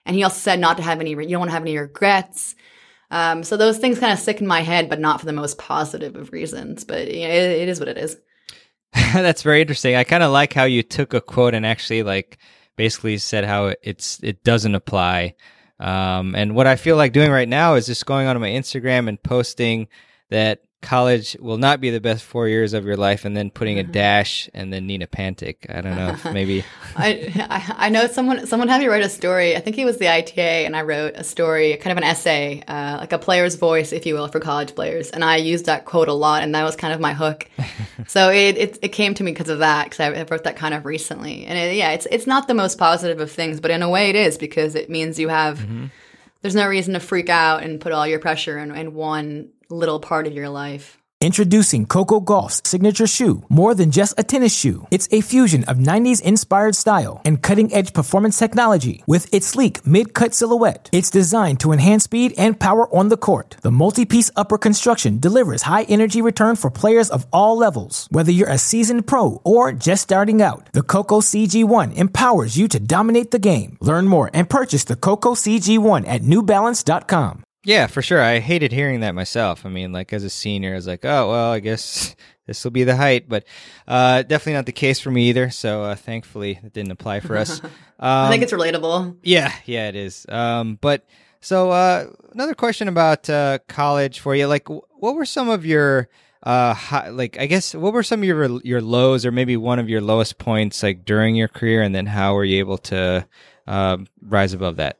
And he also said not to have any, you don't want to have any regrets. Um, so those things kind of stick in my head, but not for the most positive of reasons. But you know, it, it is what it is. That's very interesting. I kind of like how you took a quote and actually like basically said how it's it doesn't apply. Um, and what I feel like doing right now is just going on my Instagram and posting that college will not be the best four years of your life, and then putting a dash and then Nina Pantic. I don't know if maybe I, I I know someone someone had me write a story. I think it was the I T A, and I wrote a story, kind of an essay, uh, like a player's voice, if you will, for college players. And I used that quote a lot, and that was kind of my hook. So it, it it came to me because of that, because I wrote that kind of recently. And it, yeah, it's it's not the most positive of things, but in a way it is, because it means you have mm-hmm. there's no reason to freak out and put all your pressure in, in one little part of your life. Introducing Coco Gauff's signature shoe, more than just a tennis shoe. It's a fusion of nineties inspired style and cutting-edge performance technology. With its sleek mid-cut silhouette, it's designed to enhance speed and power on the court. The multi-piece upper construction delivers high-energy return for players of all levels. Whether you're a seasoned pro or just starting out, the Coco C G one empowers you to dominate the game. Learn more and purchase the Coco C G one at new balance dot com. Yeah, for sure. I hated hearing that myself. I mean, like as a senior, I was like, oh, well, I guess this will be the height, but uh, definitely not the case for me either. So uh, thankfully it didn't apply for us. Um, I think it's relatable. Yeah, yeah, it is. Um, but so uh, another question about uh, college for you. Like, w- what were some of your, uh, high, like, I guess, what were some of your your lows, or maybe one of your lowest points, like during your career, and then how were you able to uh, rise above that?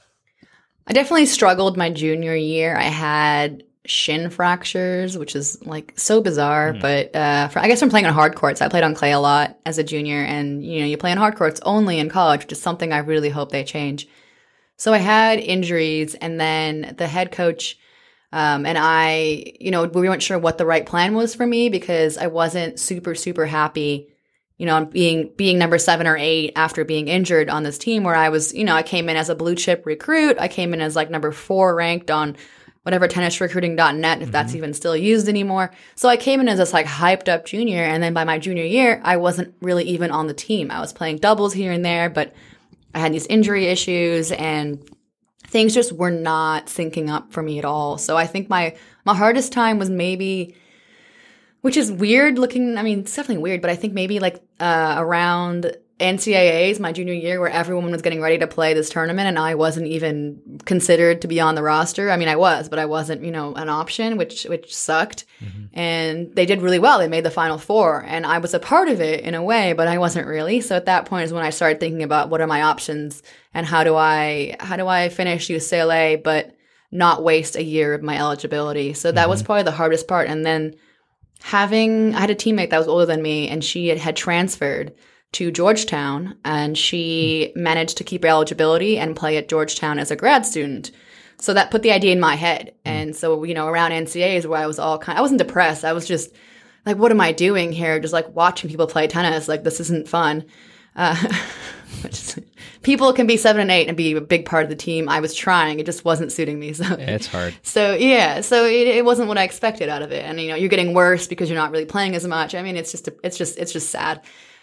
I definitely struggled my junior year. I had shin fractures, which is like so bizarre. Mm. But uh, for, I guess from playing on hard courts, I played on clay a lot as a junior. And, you know, you play on hard courts only in college, which is something I really hope they change. So I had injuries, and then the head coach um, and I, you know, we weren't sure what the right plan was for me, because I wasn't super, super happy, you know, being being number seven or eight after being injured on this team, where I was, you know, I came in as a blue chip recruit. I came in as like number four ranked on whatever tennis recruiting dot net, if mm-hmm. that's even still used anymore. So I came in as this like hyped up junior. And then by my junior year, I wasn't really even on the team. I was playing doubles here and there, but I had these injury issues and things just were not syncing up for me at all. So I think my, my hardest time was maybe, which is weird looking. I mean, it's definitely weird, but I think maybe like uh, around N C double A's my junior year, where everyone was getting ready to play this tournament and I wasn't even considered to be on the roster. I mean, I was, but I wasn't, you know, an option, which which sucked. Mm-hmm. And they did really well. They made the Final Four, and I was a part of it in a way, but I wasn't really. So at that point is when I started thinking about what are my options and how do I how do I finish U C L A but not waste a year of my eligibility. So that mm-hmm. was probably the hardest part. And then having, I had a teammate that was older than me, and she had, had transferred to Georgetown, and she managed to keep her eligibility and play at Georgetown as a grad student. So that put the idea in my head. And so, you know, around N C double A's where I was all kind of, I wasn't depressed. I was just like, what am I doing here? Just like watching people play tennis. Like, this isn't fun. Uh, which, people can be seven and eight and be a big part of the team. I was trying. It just wasn't suiting me. So yeah, it's hard. So, yeah. So it, it wasn't what I expected out of it. And, you know, you're getting worse because you're not really playing as much. I mean, it's just, it's just, it's just sad.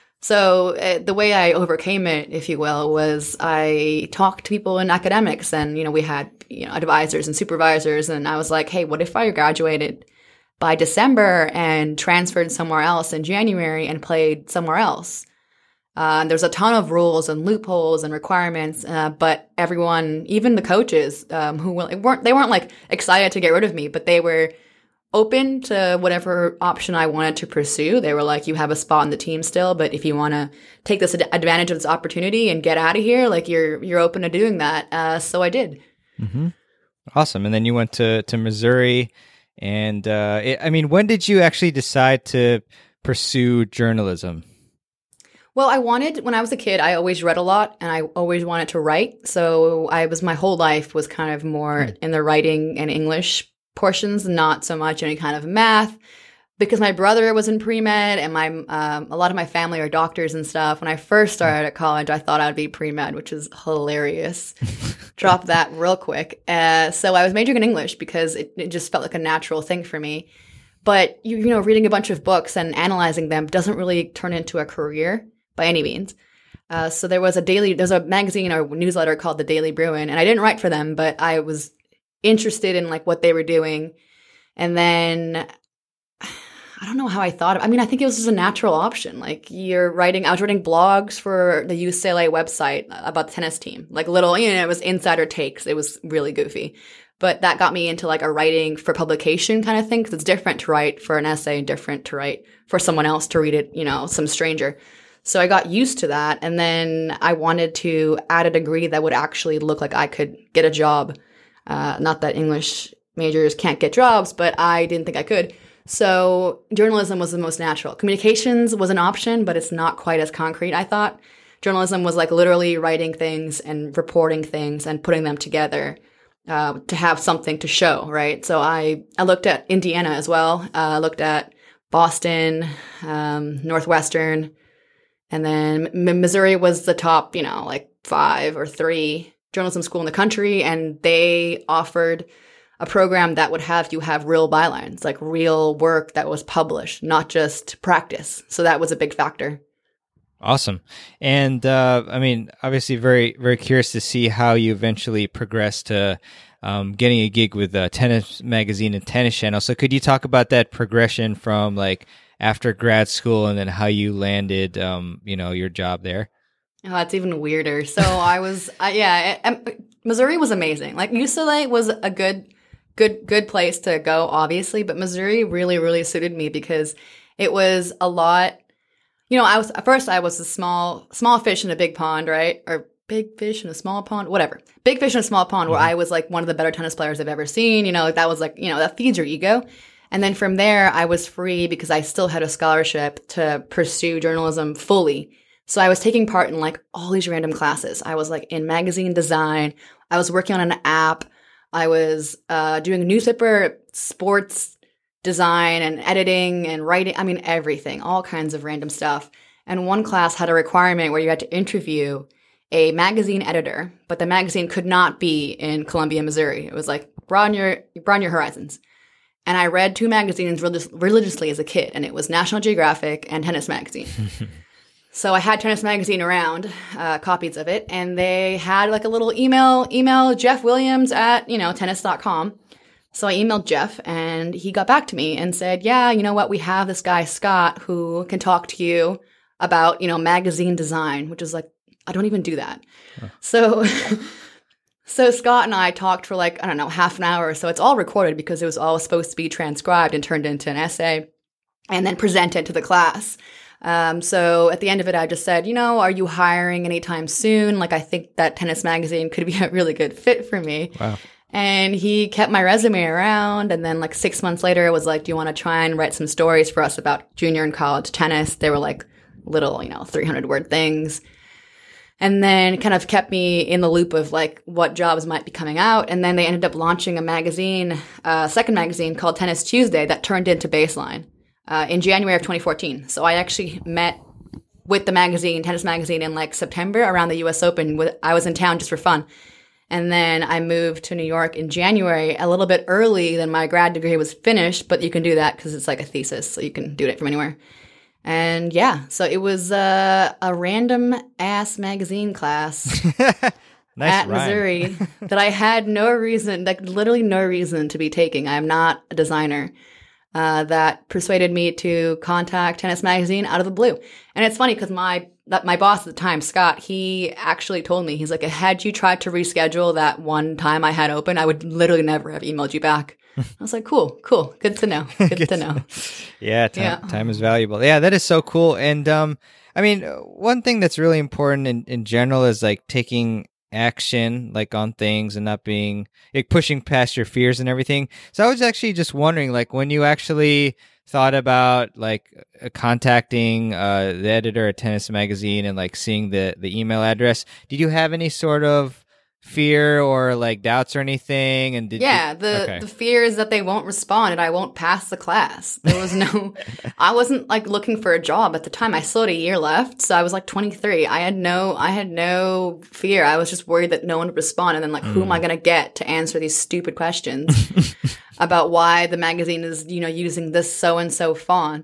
So uh, the way I overcame it, if you will, was I talked to people in academics, and, you know, we had, you know, advisors and supervisors, and I was like, hey, what if I graduated by December and transferred somewhere else in January and played somewhere else? Uh, there's a ton of rules and loopholes and requirements, uh, but everyone, even the coaches, um, who weren't, they weren't like excited to get rid of me, but they were open to whatever option I wanted to pursue. They were like, you have a spot on the team still, but if you want to take this ad- advantage of this opportunity and get out of here, like you're you're open to doing that. Uh, so I did. Mm-hmm. Awesome. And then you went to, to Missouri. And uh, it, I mean, when did you actually decide to pursue journalism? Well, I wanted, when I was a kid, I always read a lot and I always wanted to write. So I was, my whole life was kind of more mm. in the writing and English portions, not so much any kind of math, because my brother was in pre-med and my um, a lot of my family are doctors and stuff. When I first started at college, I thought I'd be pre-med, which is hilarious. Drop that real quick. Uh, so I was majoring in English because it, it just felt like a natural thing for me. But, you, you know, reading a bunch of books and analyzing them doesn't really turn into a career by any means. Uh, so there was a daily, there's a magazine or newsletter called the Daily Bruin, and I didn't write for them, but I was interested in like what they were doing. And then I don't know how I thought of, I mean, I think it was just a natural option. Like you're writing, I was writing blogs for the U C L A website about the tennis team, like little, you know, it was insider takes. It was really goofy, but that got me into like a writing for publication kind of thing. Cause it's different to write for an essay and different to write for someone else to read it, you know, some stranger. So I got used to that. And then I wanted to add a degree that would actually look like I could get a job. Uh, not that English majors can't get jobs, but I didn't think I could. So journalism was the most natural. Communications was an option, but it's not quite as concrete, I thought. Journalism was like literally writing things and reporting things and putting them together uh, to have something to show, right? So I, I looked at Indiana as well. I uh, looked at Boston, um, Northwestern, and then M- Missouri was the top, you know, like five or three journalism school in the country. And they offered a program that would have you have real bylines, like real work that was published, not just practice. So that was a big factor. Awesome. And uh, I mean, obviously very, very curious to see how you eventually progressed to um, getting a gig with uh, Tennis Magazine and Tennis Channel. So could you talk about that progression from like after grad school and then how you landed, um, you know, your job there? Oh, that's even weirder. So I was, uh, yeah, I, I, Missouri was amazing. Like U C L A was a good, good, good place to go, obviously, but Missouri really, really suited me because it was a lot. You know, I was at first I was a small, small fish in a big pond, right? Or big fish in a small pond, whatever. Big fish in a small pond, mm-hmm. where I was like one of the better tennis players I've ever seen. You know, like that was like, you know, that feeds your ego. And then from there, I was free because I still had a scholarship to pursue journalism fully. So I was taking part in like all these random classes. I was like in magazine design. I was working on an app. I was uh, doing newspaper sports design and editing and writing. I mean, everything, all kinds of random stuff. And one class had a requirement where you had to interview a magazine editor, but the magazine could not be in Columbia, Missouri. It was like, broaden your, broaden your horizons. And I read two magazines religious, religiously as a kid, and it was National Geographic and Tennis Magazine. So I had Tennis Magazine around, uh, copies of it, and they had like a little email, email Jeff Williams at, you know, tennis dot com. So I emailed Jeff, and he got back to me and said, yeah, you know what, we have this guy, Scott, who can talk to you about, you know, magazine design, which is like, I don't even do that. Oh. So... So Scott and I talked for like, I don't know, half an hour or so. It's all recorded because it was all supposed to be transcribed and turned into an essay and then presented to the class. Um, so at the end of it, I just said, you know, are you hiring anytime soon? Like, I think that Tennis Magazine could be a really good fit for me. Wow. And he kept my resume around. And then like six months later, it was like, do you want to try and write some stories for us about junior and college tennis? They were like little, you know, three hundred word things. And then kind of kept me in the loop of like what jobs might be coming out. And then they ended up launching a magazine, a uh, second magazine called Tennis Tuesday that turned into Baseline uh, in January of twenty fourteen. So I actually met with the magazine, Tennis Magazine, in like September around the U S Open. I was in town just for fun. And then I moved to New York in January, a little bit early than my grad degree was finished, but you can do that because it's like a thesis, so you can do it from anywhere. And yeah, so it was uh, a random ass magazine class nice at rhyme. Missouri that I had no reason, like literally no reason to be taking. I'm not a designer. Uh, that persuaded me to contact Tennis Magazine out of the blue. And it's funny because my that my boss at the time, Scott, he actually told me, he's like, had you tried to reschedule that one time I had open, I would literally never have emailed you back. I was like, cool, cool. Good to know. Good, Good to know. Yeah, time, yeah. Time is valuable. Yeah, that is so cool. And um, I mean, one thing that's really important in, in general is like taking action like on things and not being like pushing past your fears and everything. So I was actually just wondering, like, when you actually thought about like uh, contacting uh, the editor at Tennis Magazine and like seeing the, the email address, did you have any sort of fear or like doubts or anything? And did yeah you, the okay. the fear is that they won't respond and I won't pass the class. There was no I wasn't like looking for a job at the time. I still had a year left, so I was like twenty-three. I had no I had no fear. I was just worried that no one would respond, and then like mm. who am I going to get to answer these stupid questions about why the magazine is, you know, using this so and so font.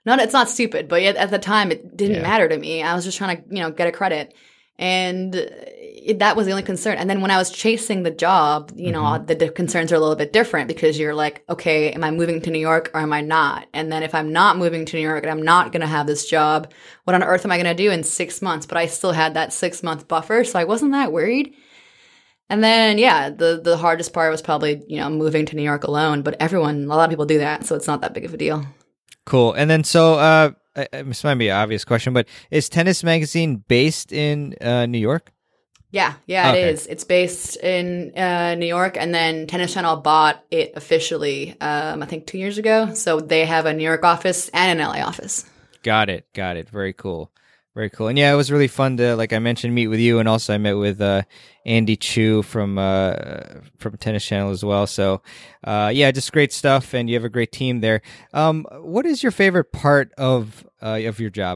not it's not stupid, but yet at the time it didn't Yeah. matter to me. I was just trying to, you know, get a credit. And it, that was the only concern. And then when I was chasing the job, you know, Mm-hmm. the, the concerns are a little bit different because you're like, okay, am I moving to New York or am I not? And then if I'm not moving to New York and I'm not going to have this job, what on earth am I going to do in six months? But I still had that six month buffer. So I wasn't that worried. And then, yeah, the, the hardest part was probably, you know, moving to New York alone. But everyone, a lot of people do that. So it's not that big of a deal. Cool. And then so, uh, uh, this might be an obvious question, but is Tennis Magazine based in uh, New York? Yeah, yeah, Okay. it is. It's based in uh, New York, and then Tennis Channel bought it officially, um, I think, two years ago. So they have a New York office and an L A office. Got it. Got it. Very cool. Very cool. And yeah, it was really fun to, like I mentioned, meet with you, and also I met with uh, Andy Chu from uh, from Tennis Channel as well. So uh, yeah, just great stuff, and you have a great team there. Um, what is your favorite part of uh, of your job?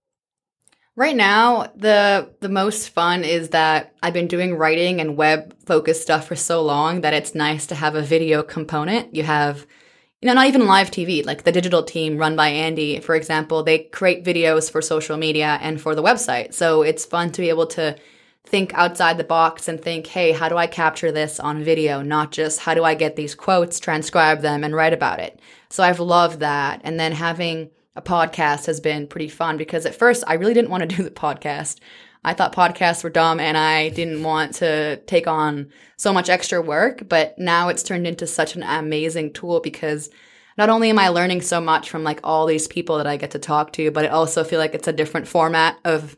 Right now, the the most fun is that I've been doing writing and web focused stuff for so long that it's nice to have a video component. You have, you know, not even live T V, like the digital team run by Andy, for example, they create videos for social media and for the website. So it's fun to be able to think outside the box and think, hey, how do I capture this on video? Not just how do I get these quotes, transcribe them, and write about it. So I've loved that. And then having a podcast has been pretty fun because at first I really didn't want to do the podcast. I thought podcasts were dumb and I didn't want to take on so much extra work, but now it's turned into such an amazing tool because not only am I learning so much from like all these people that I get to talk to, but I also feel like it's a different format of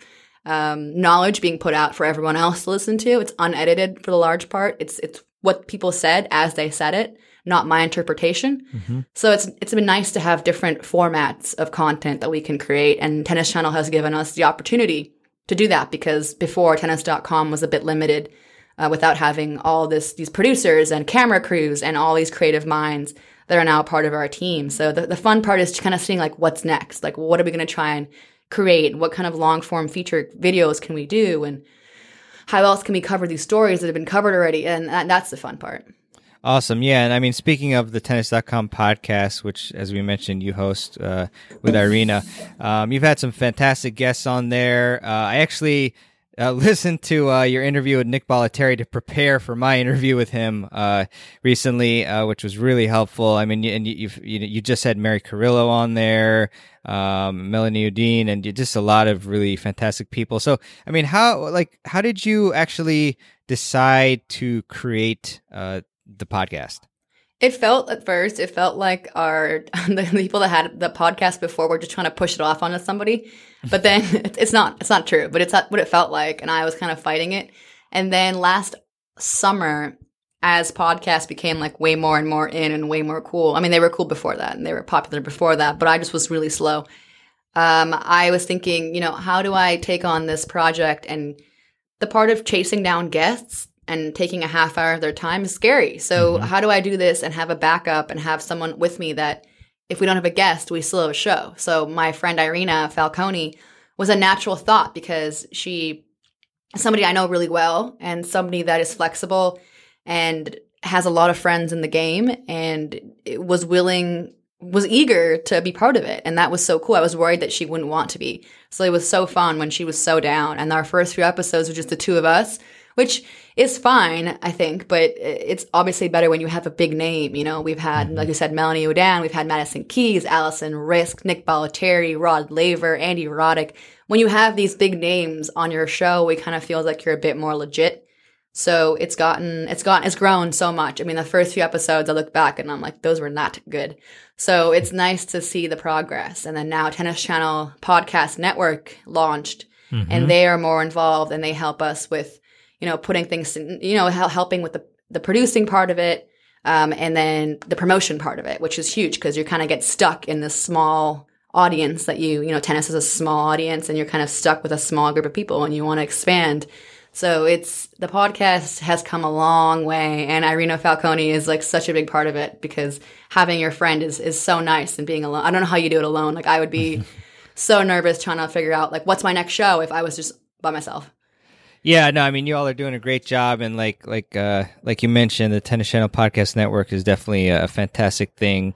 um, knowledge being put out for everyone else to listen to. It's unedited for the large part. It's it's what people said as they said it, not my interpretation. Mm-hmm. So it's it's been nice to have different formats of content that we can create. And Tennis Channel has given us the opportunity to do that because before tennis dot com was a bit limited uh, without having all this these producers and camera crews and all these creative minds that are now part of our team. So the, the fun part is kind of seeing like what's next, like what are we going to try and create? What kind of long form feature videos can we do? And how else can we cover these stories that have been covered already? And that, that's the fun part. Awesome. Yeah. And I mean, speaking of the tennis dot com podcast, which, as we mentioned, you host uh, with Irina, um, you've had some fantastic guests on there. Uh, I actually uh, listened to uh, your interview with Nick Bollettieri to prepare for my interview with him uh, recently, uh, which was really helpful. I mean, you, and you, you've, you, you just had Mary Carrillo on there, um, Melanie Udine, and you, just a lot of really fantastic people. So, I mean, how like how did you actually decide to create uh, the podcast? It felt at first, it felt like our the people that had the podcast before were just trying to push it off onto somebody. But then it's not it's not true, but it's not what it felt like, and I was kind of fighting it. And then last summer, as podcasts became like way more and more in and way more cool. I mean, they were cool before that and they were popular before that, but I just was really slow. Um, I was thinking, you know, how do I take on this project? And the part of chasing down guests and taking a half hour of their time is scary. So mm-hmm. how do I do this and have a backup and have someone with me that if we don't have a guest, we still have a show? So my friend Irina Falcone was a natural thought because she is somebody I know really well and somebody that is flexible and has a lot of friends in the game and was willing, was eager to be part of it. And that was so cool. I was worried that she wouldn't want to be. So it was so fun when she was so down. And our first few episodes were just the two of us, which is fine, I think, but it's obviously better when you have a big name. You know, we've had, like you said, Melanie Udine, we've had Madison Keys, Allison Risk, Nick Bollettieri, Rod Laver, Andy Roddick. When you have these big names on your show, it kind of feels like you're a bit more legit. So it's gotten, it's gotten, it's grown so much. I mean, the first few episodes, I look back and I'm like, those were not good. So it's nice to see the progress. And then now Tennis Channel Podcast Network launched, mm-hmm. and they are more involved and they help us with, you know, putting things, you know, helping with the, the producing part of it, um, and then the promotion part of it, which is huge because you kind of get stuck in this small audience that you, you know, tennis is a small audience and you're kind of stuck with a small group of people and you want to expand. So it's, the podcast has come a long way, and Irina Falcone is like such a big part of it because having your friend is, is so nice, and being alone. I don't know how you do it alone. Like I would be so nervous trying to figure out like, what's my next show if I was just by myself. Yeah, no, I mean, you all are doing a great job, and like, like, uh, like you mentioned, the Tennis Channel Podcast Network is definitely a fantastic thing.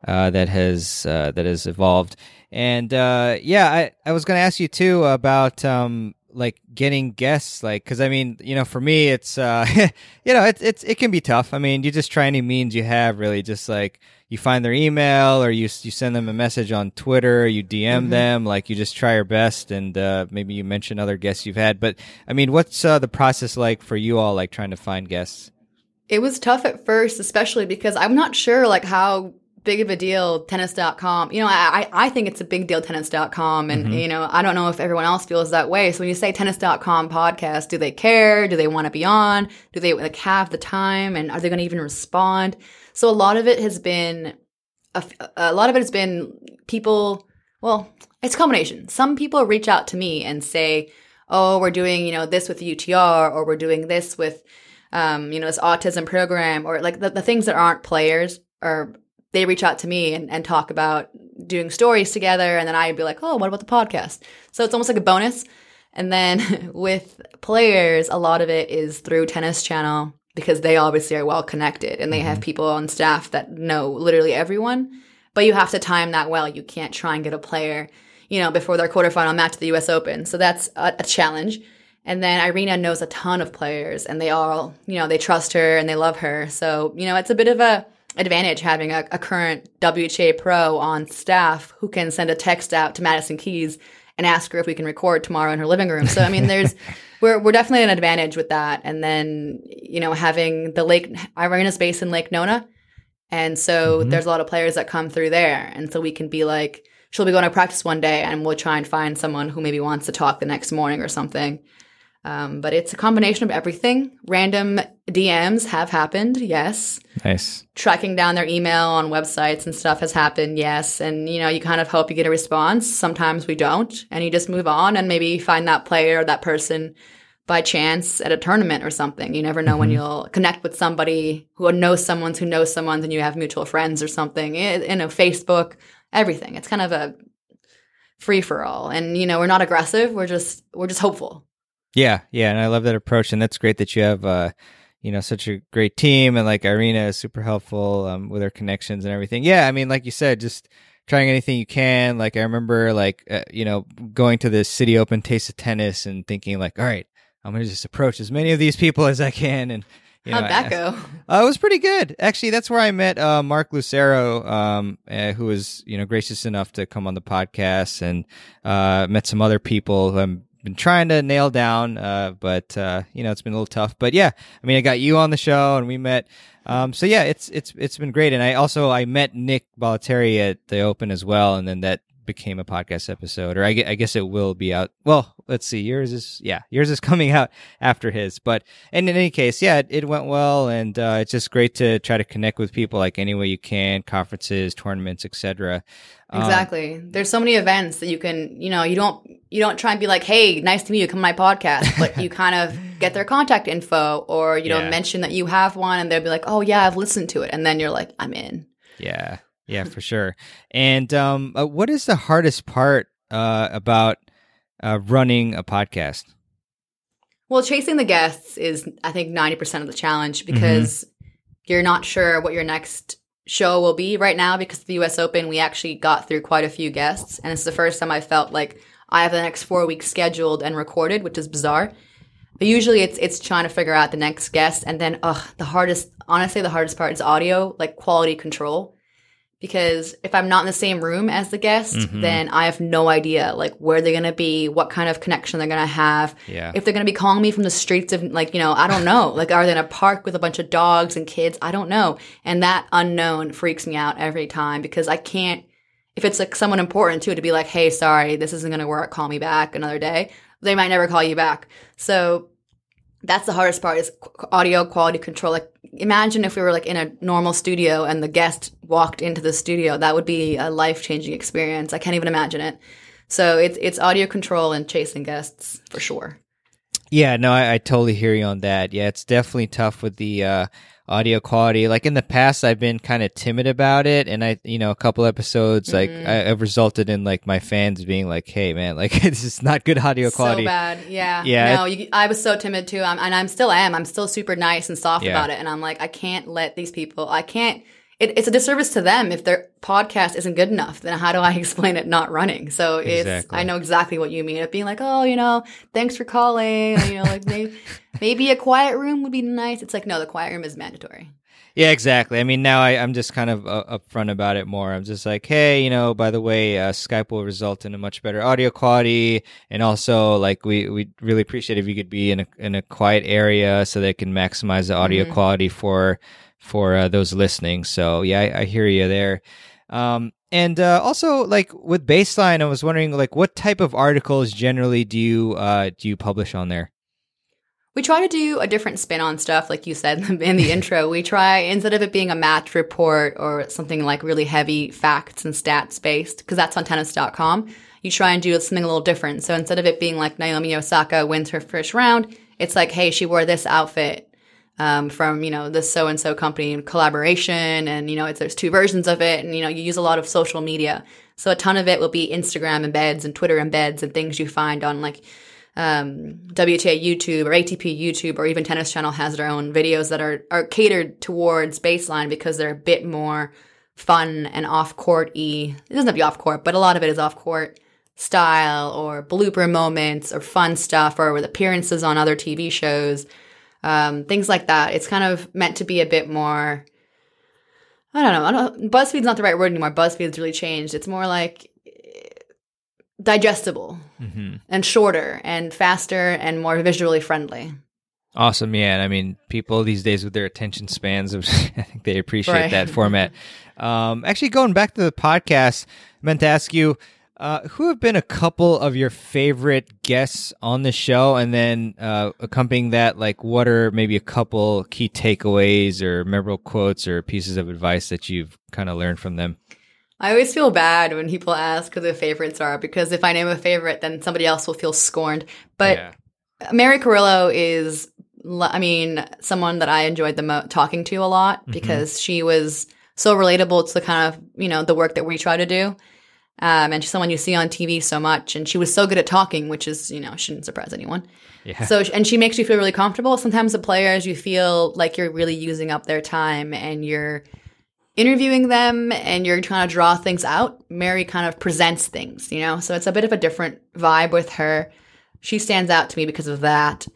uh, that has uh, that has evolved. And uh, yeah, I, I was going to ask you too about um, like getting guests, like because I mean, you know, for me, it's uh, you know, it's it's it can be tough. I mean, you just try any means you have, really, just like you find their email or you you send them a message on Twitter, you D M mm-hmm. them, like you just try your best, and uh, maybe you mention other guests you've had. But I mean, what's uh, the process like for you all, like trying to find guests? It was tough at first, especially because I'm not sure like how big of a deal tennis dot com, you know, I I think it's a big deal, tennis dot com, and, mm-hmm. you know, I don't know if everyone else feels that way. So when you say tennis dot com podcast, do they care? Do they want to be on? Do they like have the time? And are they going to even respond? So a lot of it has been, a, a lot of it has been people, well, it's a combination. Some people reach out to me and say, oh, we're doing, you know, this with U T R, or we're doing this with, um, you know, this autism program, or like the, the things that aren't players, or they reach out to me and, and talk about doing stories together. And then I'd be like, oh, what about the podcast? So it's almost like a bonus. And then with players, a lot of it is through Tennis Channel, because they obviously are well connected and they mm-hmm. have people on staff that know literally everyone. But you have to time that well. You can't try and get a player, you know, before their quarterfinal match at the U S Open. So that's a, a challenge. And then Irina knows a ton of players, and they all, you know, they trust her and they love her. So, you know, it's a bit of a advantage having a, a current W H A pro on staff who can send a text out to Madison Keys and ask her if we can record tomorrow in her living room. So, I mean, there's, we're, we're definitely an advantage with that. And then, you know, having the Lake, Irina's based in Lake Nona. And so mm-hmm. there's a lot of players that come through there. And so we can be like, she'll be going to practice one day and we'll try and find someone who maybe wants to talk the next morning or something. Um, but it's a combination of everything. Random D Ms have happened, yes. Nice. Tracking down their email on websites and stuff has happened, yes. And, you know, you kind of hope you get a response. Sometimes we don't. And you just move on and maybe find that player or that person by chance at a tournament or something. You never know mm-hmm. when you'll connect with somebody who knows someone who knows someone, and you have mutual friends or something. You know, Facebook, everything. It's kind of a free-for-all. And, you know, we're not aggressive. We're just we're just hopeful. Yeah, yeah, and I love that approach, and that's great that you have, uh, you know, such a great team, and like Irina is super helpful um, with her connections and everything. Yeah, I mean, like you said, just trying anything you can. Like I remember, like uh, you know, going to the City Open Taste of Tennis and thinking, like, all right, I'm gonna just approach as many of these people as I can. And you how'd know, that I, go? Uh, it was pretty good, actually. That's where I met uh, Mark Lucero, um, uh, who was you know gracious enough to come on the podcast, and uh, met some other people who I'm been trying to nail down, uh, but uh, you know it's been a little tough. But yeah, I mean, I got you on the show, and we met. Um, so yeah, it's it's it's been great. And I also I met Nick Bollettieri at the Open as well, and then that became a podcast episode, or I, I guess it will be out. Well, let's see, yours is yeah, yours is coming out after his. But and in any case, yeah, it, it went well, and uh, it's just great to try to connect with people like any way you can, conferences, tournaments, et cetera. Exactly. Um, There's so many events that you can, you know, you don't you don't try and be like, hey, nice to meet you, come to my podcast, but you kind of get their contact info, or you know, yeah. mention that you have one, and they'll be like, oh yeah, I've listened to it, and then you're like, I'm in. Yeah. Yeah, for sure. And um, uh, what is the hardest part uh, about uh, running a podcast? Well, chasing the guests is, I think, ninety percent of the challenge, because mm-hmm. you're not sure what your next show will be right now. Because of the U S Open, we actually got through quite a few guests. And it's the first time I felt like I have the next four weeks scheduled and recorded, which is bizarre. But usually it's it's trying to figure out the next guest. And then, ugh, the hardest, honestly, the hardest part is audio, like quality control. Because if I'm not in the same room as the guest, mm-hmm. then I have no idea, like, where they're going to be, what kind of connection they're going to have. Yeah. If they're going to be calling me from the streets of, like, you know, I don't know. Like, are they in a park with a bunch of dogs and kids? I don't know. And that unknown freaks me out every time, because I can't, if it's, like, someone important, too, to be like, hey, sorry, this isn't going to work. Call me back another day. They might never call you back. So that's the hardest part, is audio quality control. Like, imagine if we were like in a normal studio and the guest walked into the studio. That would be a life-changing experience. I can't even imagine it. So it's it's audio control and chasing guests for sure. Yeah, no, I, I totally hear you on that. Yeah, it's definitely tough with the uh, audio quality. Like in the past, I've been kind of timid about it, and I, you know, a couple episodes, mm-hmm. like I, I've resulted in like my fans being like, "Hey, man, like this is not good audio quality." So bad, yeah, yeah. No, you, I was so timid too, I'm, and I'm still am. I'm still super nice and soft yeah. about it, and I'm like, I can't let these people. I can't. it, it's a disservice to them if their podcast isn't good enough. Then how do I explain it not running? So it's Exactly. I know exactly what you mean. Of being like, oh, you know, thanks for calling. You know, like maybe maybe a quiet room would be nice. It's like no, the quiet room is mandatory. Yeah, exactly. I mean, now I, I'm just kind of uh, upfront about it more. I'm just like, hey, you know, by the way, uh, Skype will result in a much better audio quality, and also, like, we we really appreciate if you could be in a in a quiet area so they can maximize the audio Mm-hmm. quality for for uh, those listening. So yeah, I, I hear you there. Um, and uh, also, like with Baseline, I was wondering, like, what type of articles generally do you uh, do you publish on there? We try to do a different spin on stuff, like you said in the intro. We try, instead of it being a match report or something like really heavy facts and stats based, because that's on tennis dot com, you try and do something a little different. So instead of it being like Naomi Osaka wins her first round, it's like, hey, she wore this outfit um, from, you know, this so-and-so company in collaboration. And, you know, it's, there's two versions of it. And, you know, you use a lot of social media. So a ton of it will be Instagram embeds and Twitter embeds and things you find on like um, W T A YouTube or A T P YouTube, or even Tennis Channel has their own videos that are, are catered towards Baseline because they're a bit more fun and off-court-y. It doesn't have to be off-court, but a lot of it is off-court style or blooper moments or fun stuff or with appearances on other T V shows, um, things like that. It's kind of meant to be a bit more, I don't know, I don't, BuzzFeed's not the right word anymore. BuzzFeed's really changed. It's more like digestible Mm-hmm. and shorter and faster and more visually friendly. Awesome, yeah. And I mean, people these days with their attention spans, I think they appreciate Right. that format. Um, actually, going back to the podcast, I meant to ask you, uh, who have been a couple of your favorite guests on the show? And then uh, accompanying that, like, what are maybe a couple key takeaways or memorable quotes or pieces of advice that you've kind of learned from them? I always feel bad when people ask who their favorites are, because if I name a favorite, then somebody else will feel scorned. But Yeah. Mary Carrillo is, I mean, someone that I enjoyed the mo- talking to a lot because she was so relatable to the kind of, you know, the work that we try to do. Um, and she's someone you see on T V so much. And she was so good at talking, which is, you know, shouldn't surprise anyone. Yeah. So, and she makes you feel really comfortable. Sometimes the players, you feel like you're really using up their time and you're interviewing them and you're trying to draw things out. Mary kind of presents things, you know? So it's a bit of a different vibe with her. She stands out to me because of that.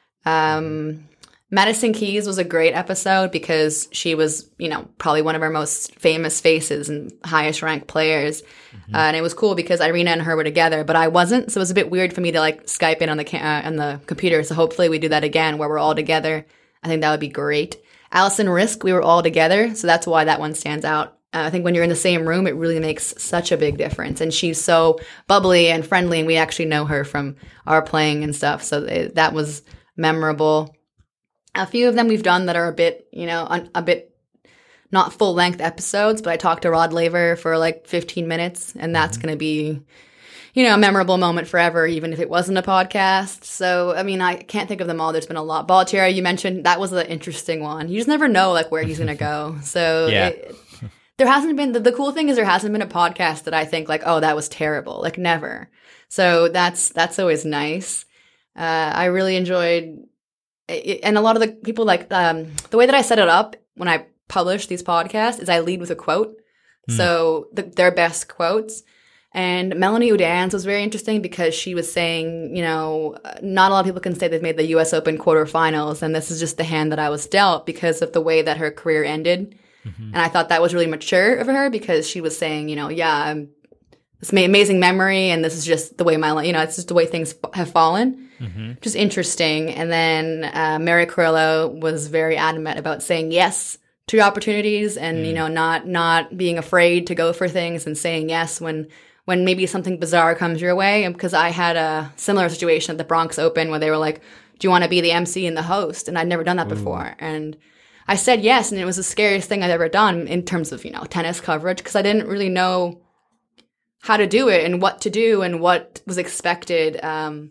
Um, Madison Keys was a great episode because she was, you know, probably one of our most famous faces and highest ranked players. Mm-hmm. Uh, and it was cool because Irina and her were together, but I wasn't. So it was a bit weird for me to like Skype in on the ca- uh, on the computer. So hopefully we do that again where we're all together. I think that would be great. Allison Risk, we were all together. So that's why that one stands out. Uh, I think when you're in the same room, it really makes such a big difference. And she's so bubbly and friendly, and we actually know her from our playing and stuff. So it, that was memorable. A few of them we've done that are a bit, you know, un, a bit not full length episodes, but I talked to Rod Laver for like fifteen minutes, and that's mm-hmm. going to be, you know, a memorable moment forever, even if it wasn't a podcast. So, I mean, I can't think of them all. There's been a lot. Baltier, you mentioned, that was an interesting one. You just never know like where he's going to go. So yeah. it, there hasn't been, the, the cool thing is there hasn't been a podcast that I think like, oh, that was terrible. Like never. So that's, that's always nice. Uh, I really enjoyed it, and a lot of the people like, um, the way that I set it up when I publish these podcasts is I lead with a quote. Mm. So the, their best quotes. And Melanie Udans was very interesting because she was saying, you know, not a lot of people can say they've made the U S Open quarterfinals, and this is just the hand that I was dealt because of the way that her career ended. Mm-hmm. And I thought that was really mature of her because she was saying, you know, yeah, I'm, it's an amazing memory, and this is just the way my, you know, it's just the way things have fallen. Mm-hmm. Just interesting. And then uh, Mary Carrillo was very adamant about saying yes to opportunities and, mm. you know, not not being afraid to go for things and saying yes when when maybe something bizarre comes your way. Because I had a similar situation at the Bronx Open where they were like, do you want to be the M C and the host? And I'd never done that Ooh. before. And I said yes, and it was the scariest thing I've ever done in terms of, you know, tennis coverage, because I didn't really know how to do it and what to do and what was expected. Um,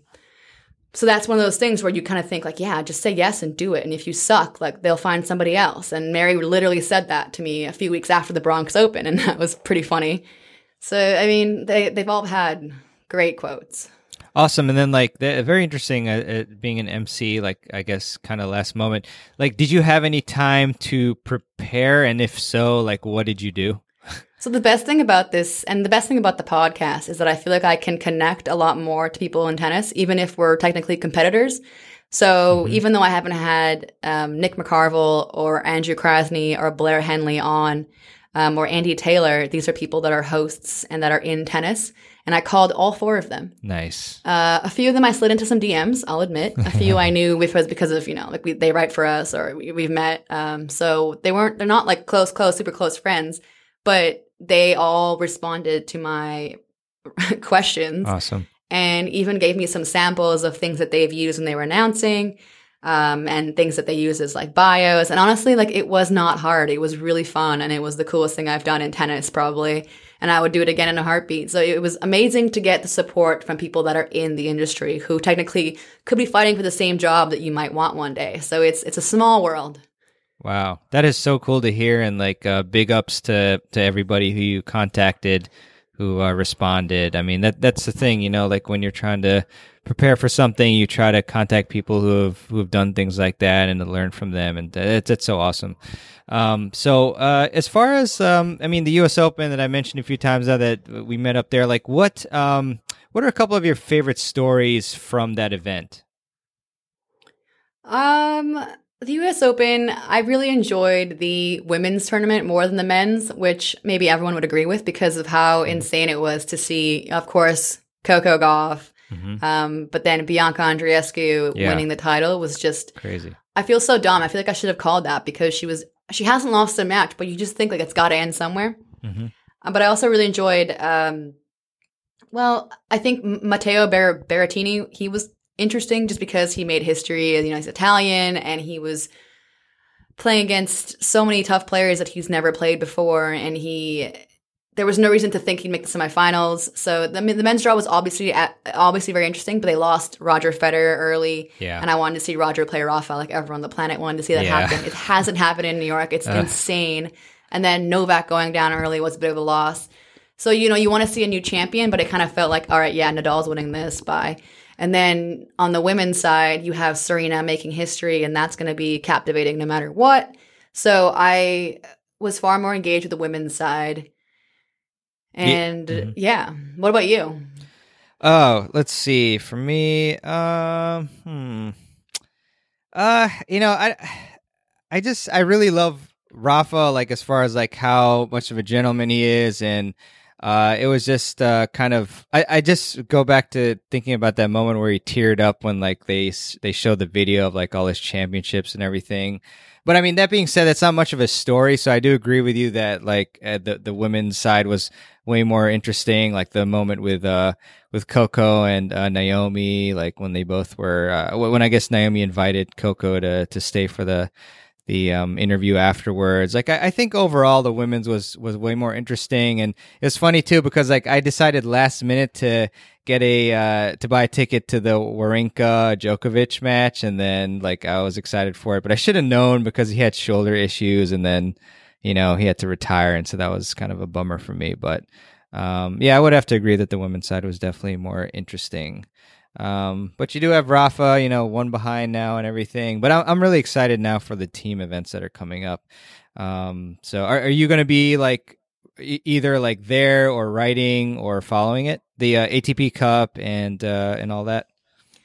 so that's one of those things where you kind of think like, yeah, just say yes and do it. And if you suck, like they'll find somebody else. And Mary literally said that to me a few weeks after the Bronx Open, and that was pretty funny. So, I mean, they, they've all had great quotes. Awesome. And then like the, very interesting uh, uh, being an M C, like I guess kind of last moment, like did you have any time to prepare? And if so, like what did you do? So the best thing about this and the best thing about the podcast is that I feel like I can connect a lot more to people in tennis, even if we're technically competitors. So mm-hmm. even though I haven't had um, Nick McCarville or Andrew Krasny or Blair Henley on um, or Andy Taylor, these are people that are hosts and that are in tennis. And I called all four of them. Nice. Uh, a few of them I slid into some D Ms, I'll admit. A few I knew because because of, you know, like we, they write for us or we, we've met. Um, so they weren't, they're not like close, close, super close friends, but they all responded to my questions. Awesome. And even gave me some samples of things that they've used when they were announcing, um, and things that they use as like bios. And honestly, like it was not hard. It was really fun. And it was the coolest thing I've done in tennis probably. And I would do it again in a heartbeat. So it was amazing to get the support from people that are in the industry who technically could be fighting for the same job that you might want one day. So it's it's a small world. Wow. That is so cool to hear. And like uh, big ups to, to everybody who you contacted, who uh, responded. I mean, that that's the thing, you know, like when you're trying to prepare for something, you try to contact people who have who have done things like that and to learn from them. And it's, it's so awesome. Um, so uh, as far as, um, I mean, the U S Open that I mentioned a few times now that we met up there, like what, um, what are a couple of your favorite stories from that event? Um... The U S Open, I really enjoyed the women's tournament more than the men's, which maybe everyone would agree with because of how insane it was to see, of course, Coco Gauff, mm-hmm. um, but then Bianca Andreescu yeah. winning the title was just crazy. I feel so dumb. I feel like I should have called that because she was she hasn't lost a match, but you just think like it's got to end somewhere. Mm-hmm. Uh, but I also really enjoyed, um, well, I think Matteo Ber- Berrettini, he was interesting just because he made history. You know, he's Italian and he was playing against so many tough players that he's never played before. And he, there was no reason to think he'd make the semifinals. So the, the men's draw was obviously at, obviously very interesting, but they lost Roger Federer early. Yeah. And I wanted to see Roger play Rafa, like everyone on the planet wanted to see that yeah. happen. It hasn't happened in New York. It's uh. insane. And then Novak going down early was a bit of a loss. So, you know, you want to see a new champion, but it kind of felt like, all right, yeah, Nadal's winning this by... And then on the women's side, you have Serena making history, and that's going to be captivating no matter what. So I was far more engaged with the women's side. And yeah, mm-hmm. yeah. What about you? Oh, let's see. For me, um, hmm. Uh, you know, I, I just, I really love Rafa, like as far as like how much of a gentleman he is, and Uh, it was just uh, kind of. I, I just go back to thinking about that moment where he teared up when like they they showed the video of like all his championships and everything. But I mean, that being said, that's not much of a story. So I do agree with you that like uh, the the women's side was way more interesting. Like the moment with uh with Coco and uh, Naomi, like when they both were uh, when I guess Naomi invited Coco to to stay for the. the um, interview afterwards. Like, I, I think overall the women's was, was way more interesting. And it's funny too, because like I decided last minute to get a, uh, to buy a ticket to the Wawrinka Djokovic match. And then like, I was excited for it, but I should have known because he had shoulder issues and then, you know, he had to retire. And so that was kind of a bummer for me, but um, yeah, I would have to agree that the women's side was definitely more interesting. Um, but you do have Rafa, you know, one behind now and everything. But I'm I'm really excited now for the team events that are coming up. Um, so are are you going to be like e- either like there or writing or following it, the uh, A T P Cup and uh, and all that?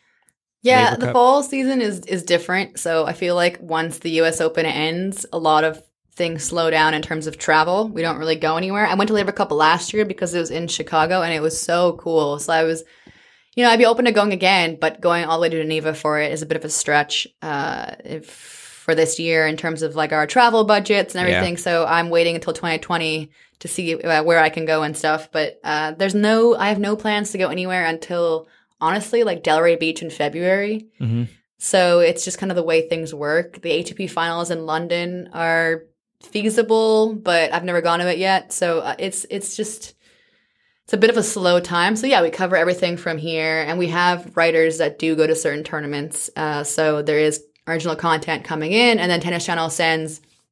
Yeah, Labor the Cup? Fall season is is different. So I feel like once the U S Open ends, a lot of things slow down in terms of travel. We don't really go anywhere. I went to Labor Cup last year because it was in Chicago and it was so cool. So I was. You know, I'd be open to going again, but going all the way to Geneva for it is a bit of a stretch uh, if, for this year in terms of like our travel budgets and everything. Yeah. So I'm waiting until twenty twenty to see uh, where I can go and stuff. But uh, there's no, I have no plans to go anywhere until honestly like Delray Beach in February. Mm-hmm. So it's just kind of the way things work. The A T P finals in London are feasible, but I've never gone to it yet. So uh, it's it's just. It's a bit of a slow time. So yeah, we cover everything from here. And we have writers that do go to certain tournaments. Uh, so there is original content coming in. And then Tennis Channel sends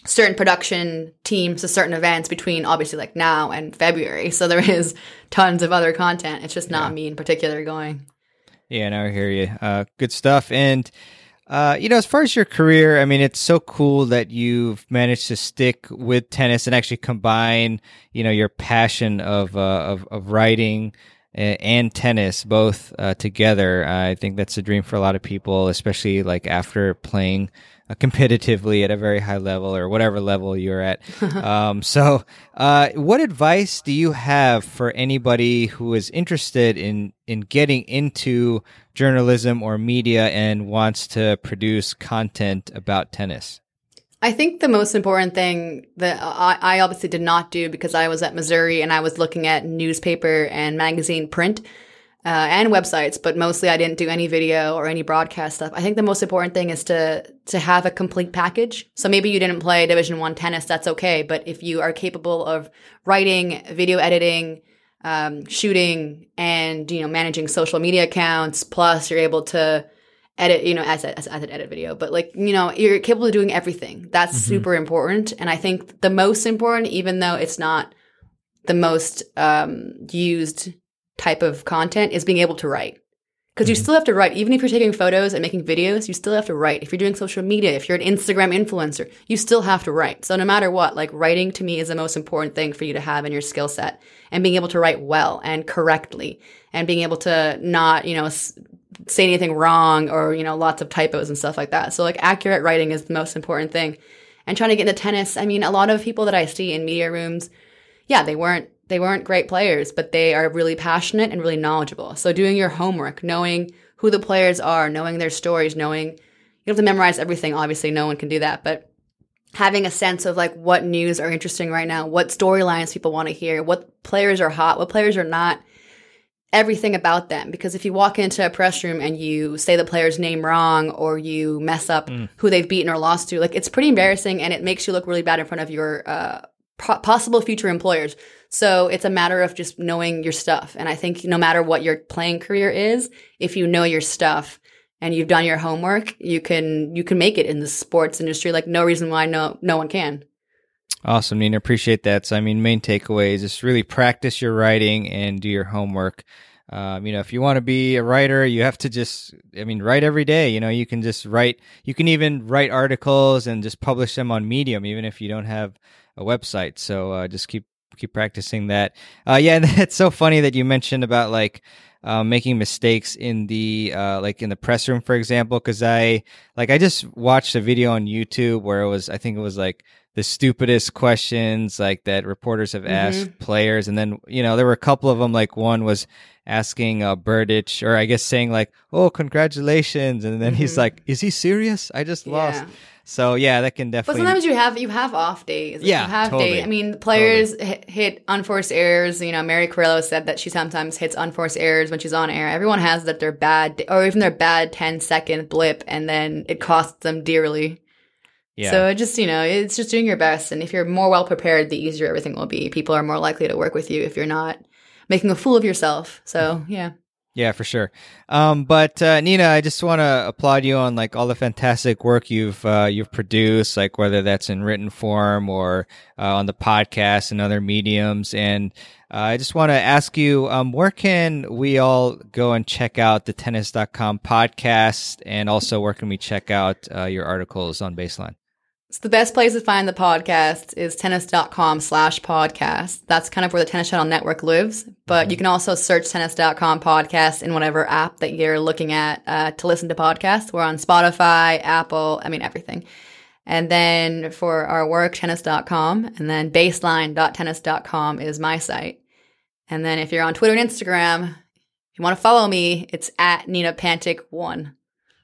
certain production teams to certain events between obviously like now and February. So there is tons of other content. It's just not yeah. me in particular going. Yeah, no, I hear you. Uh, good stuff. And, uh, you know, as far as your career, I mean, it's so cool that you've managed to stick with tennis and actually combine, you know, your passion of, uh, of, of writing and tennis both uh, together. Uh, I think that's a dream for a lot of people, especially like after playing uh, competitively at a very high level or whatever level you're at. um, so uh, what advice do you have for anybody who is interested in, in getting into journalism or media and wants to produce content about tennis? I think the most important thing that I, I obviously did not do because I was at Missouri and I was looking at newspaper and magazine print uh, and websites, but mostly I didn't do any video or any broadcast stuff. I think the most important thing is to to have a complete package. So maybe you didn't play Division One tennis, that's okay. But if you are capable of writing, video editing, um, shooting, and you know managing social media accounts, plus you're able to edit, you know, as, as, as an edit video, but like, you know, you're capable of doing everything. That's mm-hmm. super important. And I think the most important, even though it's not the most um, used type of content, is being able to write. Because mm-hmm. you still have to write. Even if you're taking photos and making videos, you still have to write. If you're doing social media, if you're an Instagram influencer, you still have to write. So no matter what, like writing to me is the most important thing for you to have in your skill set, and being able to write well and correctly, and being able to not, you know, s- say anything wrong or, you know, lots of typos and stuff like that. So like accurate writing is the most important thing. And trying to get into tennis, I mean, a lot of people that I see in media rooms, yeah, they weren't, they weren't great players, but they are really passionate and really knowledgeable. So doing your homework, knowing who the players are, knowing their stories, knowing, you don't have to memorize everything. Obviously, no one can do that, but having a sense of like what news are interesting right now, what storylines people want to hear, what players are hot, what players are not, everything about them. Because if you walk into a press room and you say the player's name wrong or you mess up mm. who they've beaten or lost to, like it's pretty embarrassing and it makes you look really bad in front of your uh, po- possible future employers. So it's a matter of just knowing your stuff. And I think no matter what your playing career is, if you know your stuff and you've done your homework, you can you can make it in the sports industry. Like no reason why no no one can. Awesome, Nina. Appreciate that. So, I mean, main takeaway is just really practice your writing and do your homework. Um, you know, if you want to be a writer, you have to just, I mean, write every day. You know, you can just write, you can even write articles and just publish them on Medium, even if you don't have a website. So uh, just keep keep practicing that. Uh, yeah, and it's so funny that you mentioned about like, Uh, making mistakes in the uh, like in the press room, for example, because I like I just watched a video on YouTube where it was I think it was like the stupidest questions like that reporters have mm-hmm. asked players, and then you know there were a couple of them. Like one was asking uh, Burditch, or I guess saying like, "Oh, congratulations," and then mm-hmm. he's like, "Is he serious? I just yeah. lost." So yeah, that can definitely. But sometimes you have you have off days. Like, yeah, you have totally. days. I mean, players totally. hit, hit unforced errors. You know, Mary Carrillo said that she sometimes hits unforced errors when she's on air. Everyone has that their bad, or even their bad ten second blip, and then it costs them dearly. Yeah. So it just you know, it's just doing your best, and if you're more well prepared, the easier everything will be. People are more likely to work with you if you're not making a fool of yourself. So yeah. Yeah, for sure. Um, but uh, Nina, I just want to applaud you on like all the fantastic work you've uh, you've produced, like whether that's in written form or uh, on the podcast and other mediums. And uh, I just want to ask you, um, where can we all go and check out the tennis dot com podcast, and also where can we check out uh, your articles on Baseline? So the best place to find the podcast is tennis dot com slash podcast. That's kind of where the Tennis Channel Network lives. But you can also search tennis dot com podcast in whatever app that you're looking at uh, to listen to podcasts. We're on Spotify, Apple, I mean, everything. And then for our work, tennis dot com. And then baseline dot tennis dot com is my site. And then if you're on Twitter and Instagram, if you want to follow me, it's at Nina Pantic one.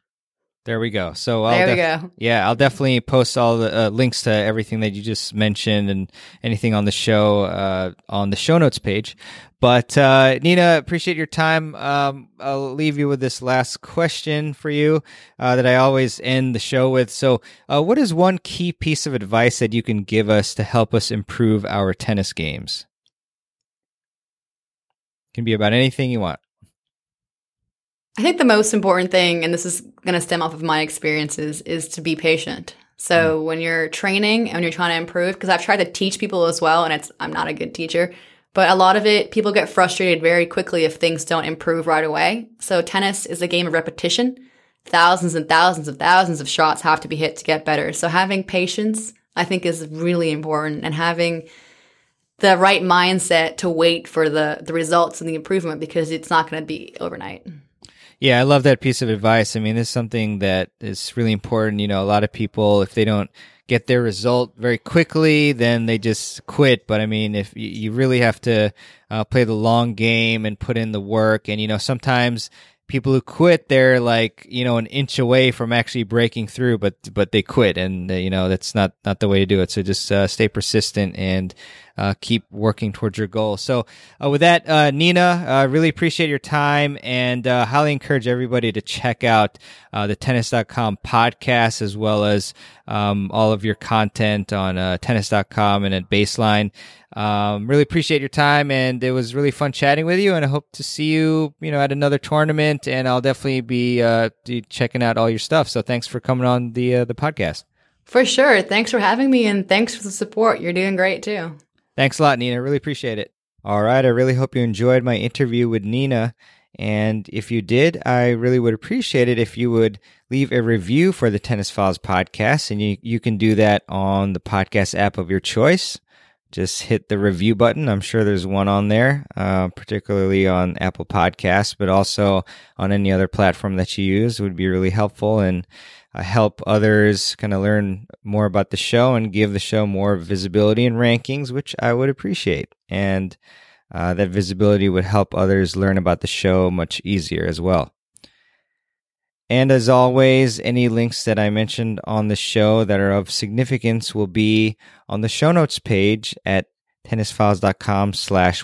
There we go. So I'll there we def- go. Yeah, I'll definitely post all the uh, links to everything that you just mentioned and anything on the show uh, on the show notes page. But uh, Nina, appreciate your time. Um, I'll leave you with this last question for you uh, that I always end the show with. So uh, what is one key piece of advice that you can give us to help us improve our tennis games? It can be about anything you want. I think the most important thing, and this is going to stem off of my experiences, is to be patient. So mm. when you're training and when you're trying to improve, because I've tried to teach people as well, and it's I'm not a good teacher, but a lot of it, people get frustrated very quickly if things don't improve right away. So tennis is a game of repetition. Thousands and thousands of thousands of shots have to be hit to get better. So having patience, I think, is really important, and having the right mindset to wait for the, the results and the improvement, because it's not going to be overnight. Yeah, I love that piece of advice. I mean, this is something that is really important. You know, a lot of people, if they don't get their result very quickly, then they just quit. But I mean, if you, you really have to uh, play the long game and put in the work, and, you know, sometimes people who quit, they're like, you know, an inch away from actually breaking through, but but they quit, and uh, you know, that's not not the way to do it. So just uh, stay persistent and uh, keep working towards your goal. So uh, with that, uh, Nina, I uh, really appreciate your time, and uh, highly encourage everybody to check out uh, the tennis dot com podcast, as well as um, all of your content on uh, tennis dot com and at Baseline. Um, really appreciate your time, and it was really fun chatting with you, and I hope to see you, you know, at another tournament, and I'll definitely be, uh, checking out all your stuff. So thanks for coming on the, uh, the podcast. For sure. Thanks for having me, and thanks for the support. You're doing great too. Thanks a lot, Nina. Really appreciate it. All right. I really hope you enjoyed my interview with Nina. And if you did, I really would appreciate it if you would leave a review for the Tennis Files podcast. And you, you can do that on the podcast app of your choice. Just hit the review button. I'm sure there's one on there, uh, particularly on Apple Podcasts, but also on any other platform that you use. It would be really helpful, and uh, help others kind of learn more about the show and give the show more visibility and rankings, which I would appreciate. And uh, that visibility would help others learn about the show much easier as well. And as always, any links that I mentioned on the show that are of significance will be on the show notes page at tennisfiles.com slash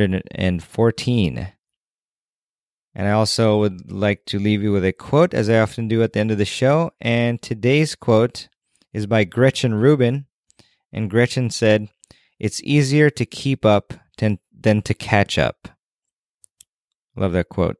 114. And I also would like to leave you with a quote, as I often do at the end of the show. And today's quote is by Gretchen Rubin. And Gretchen said, "It's easier to keep up than, than to catch up." Love that quote.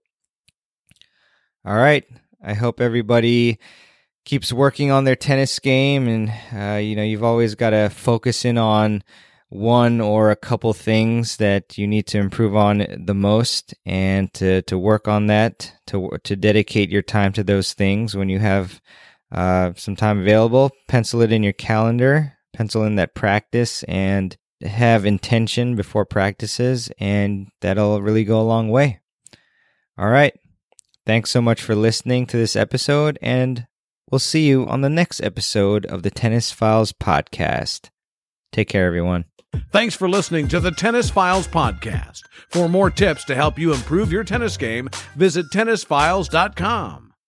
All right. I hope everybody keeps working on their tennis game, and uh, you know, you've always got to focus in on one or a couple things that you need to improve on the most, and to to work on that, to to dedicate your time to those things. When you have uh, some time available, pencil it in your calendar, pencil in that practice, and have intention before practices, and that'll really go a long way. All right. Thanks so much for listening to this episode, and we'll see you on the next episode of the Tennis Files podcast. Take care, everyone. Thanks for listening to the Tennis Files podcast. For more tips to help you improve your tennis game, visit tennis files dot com.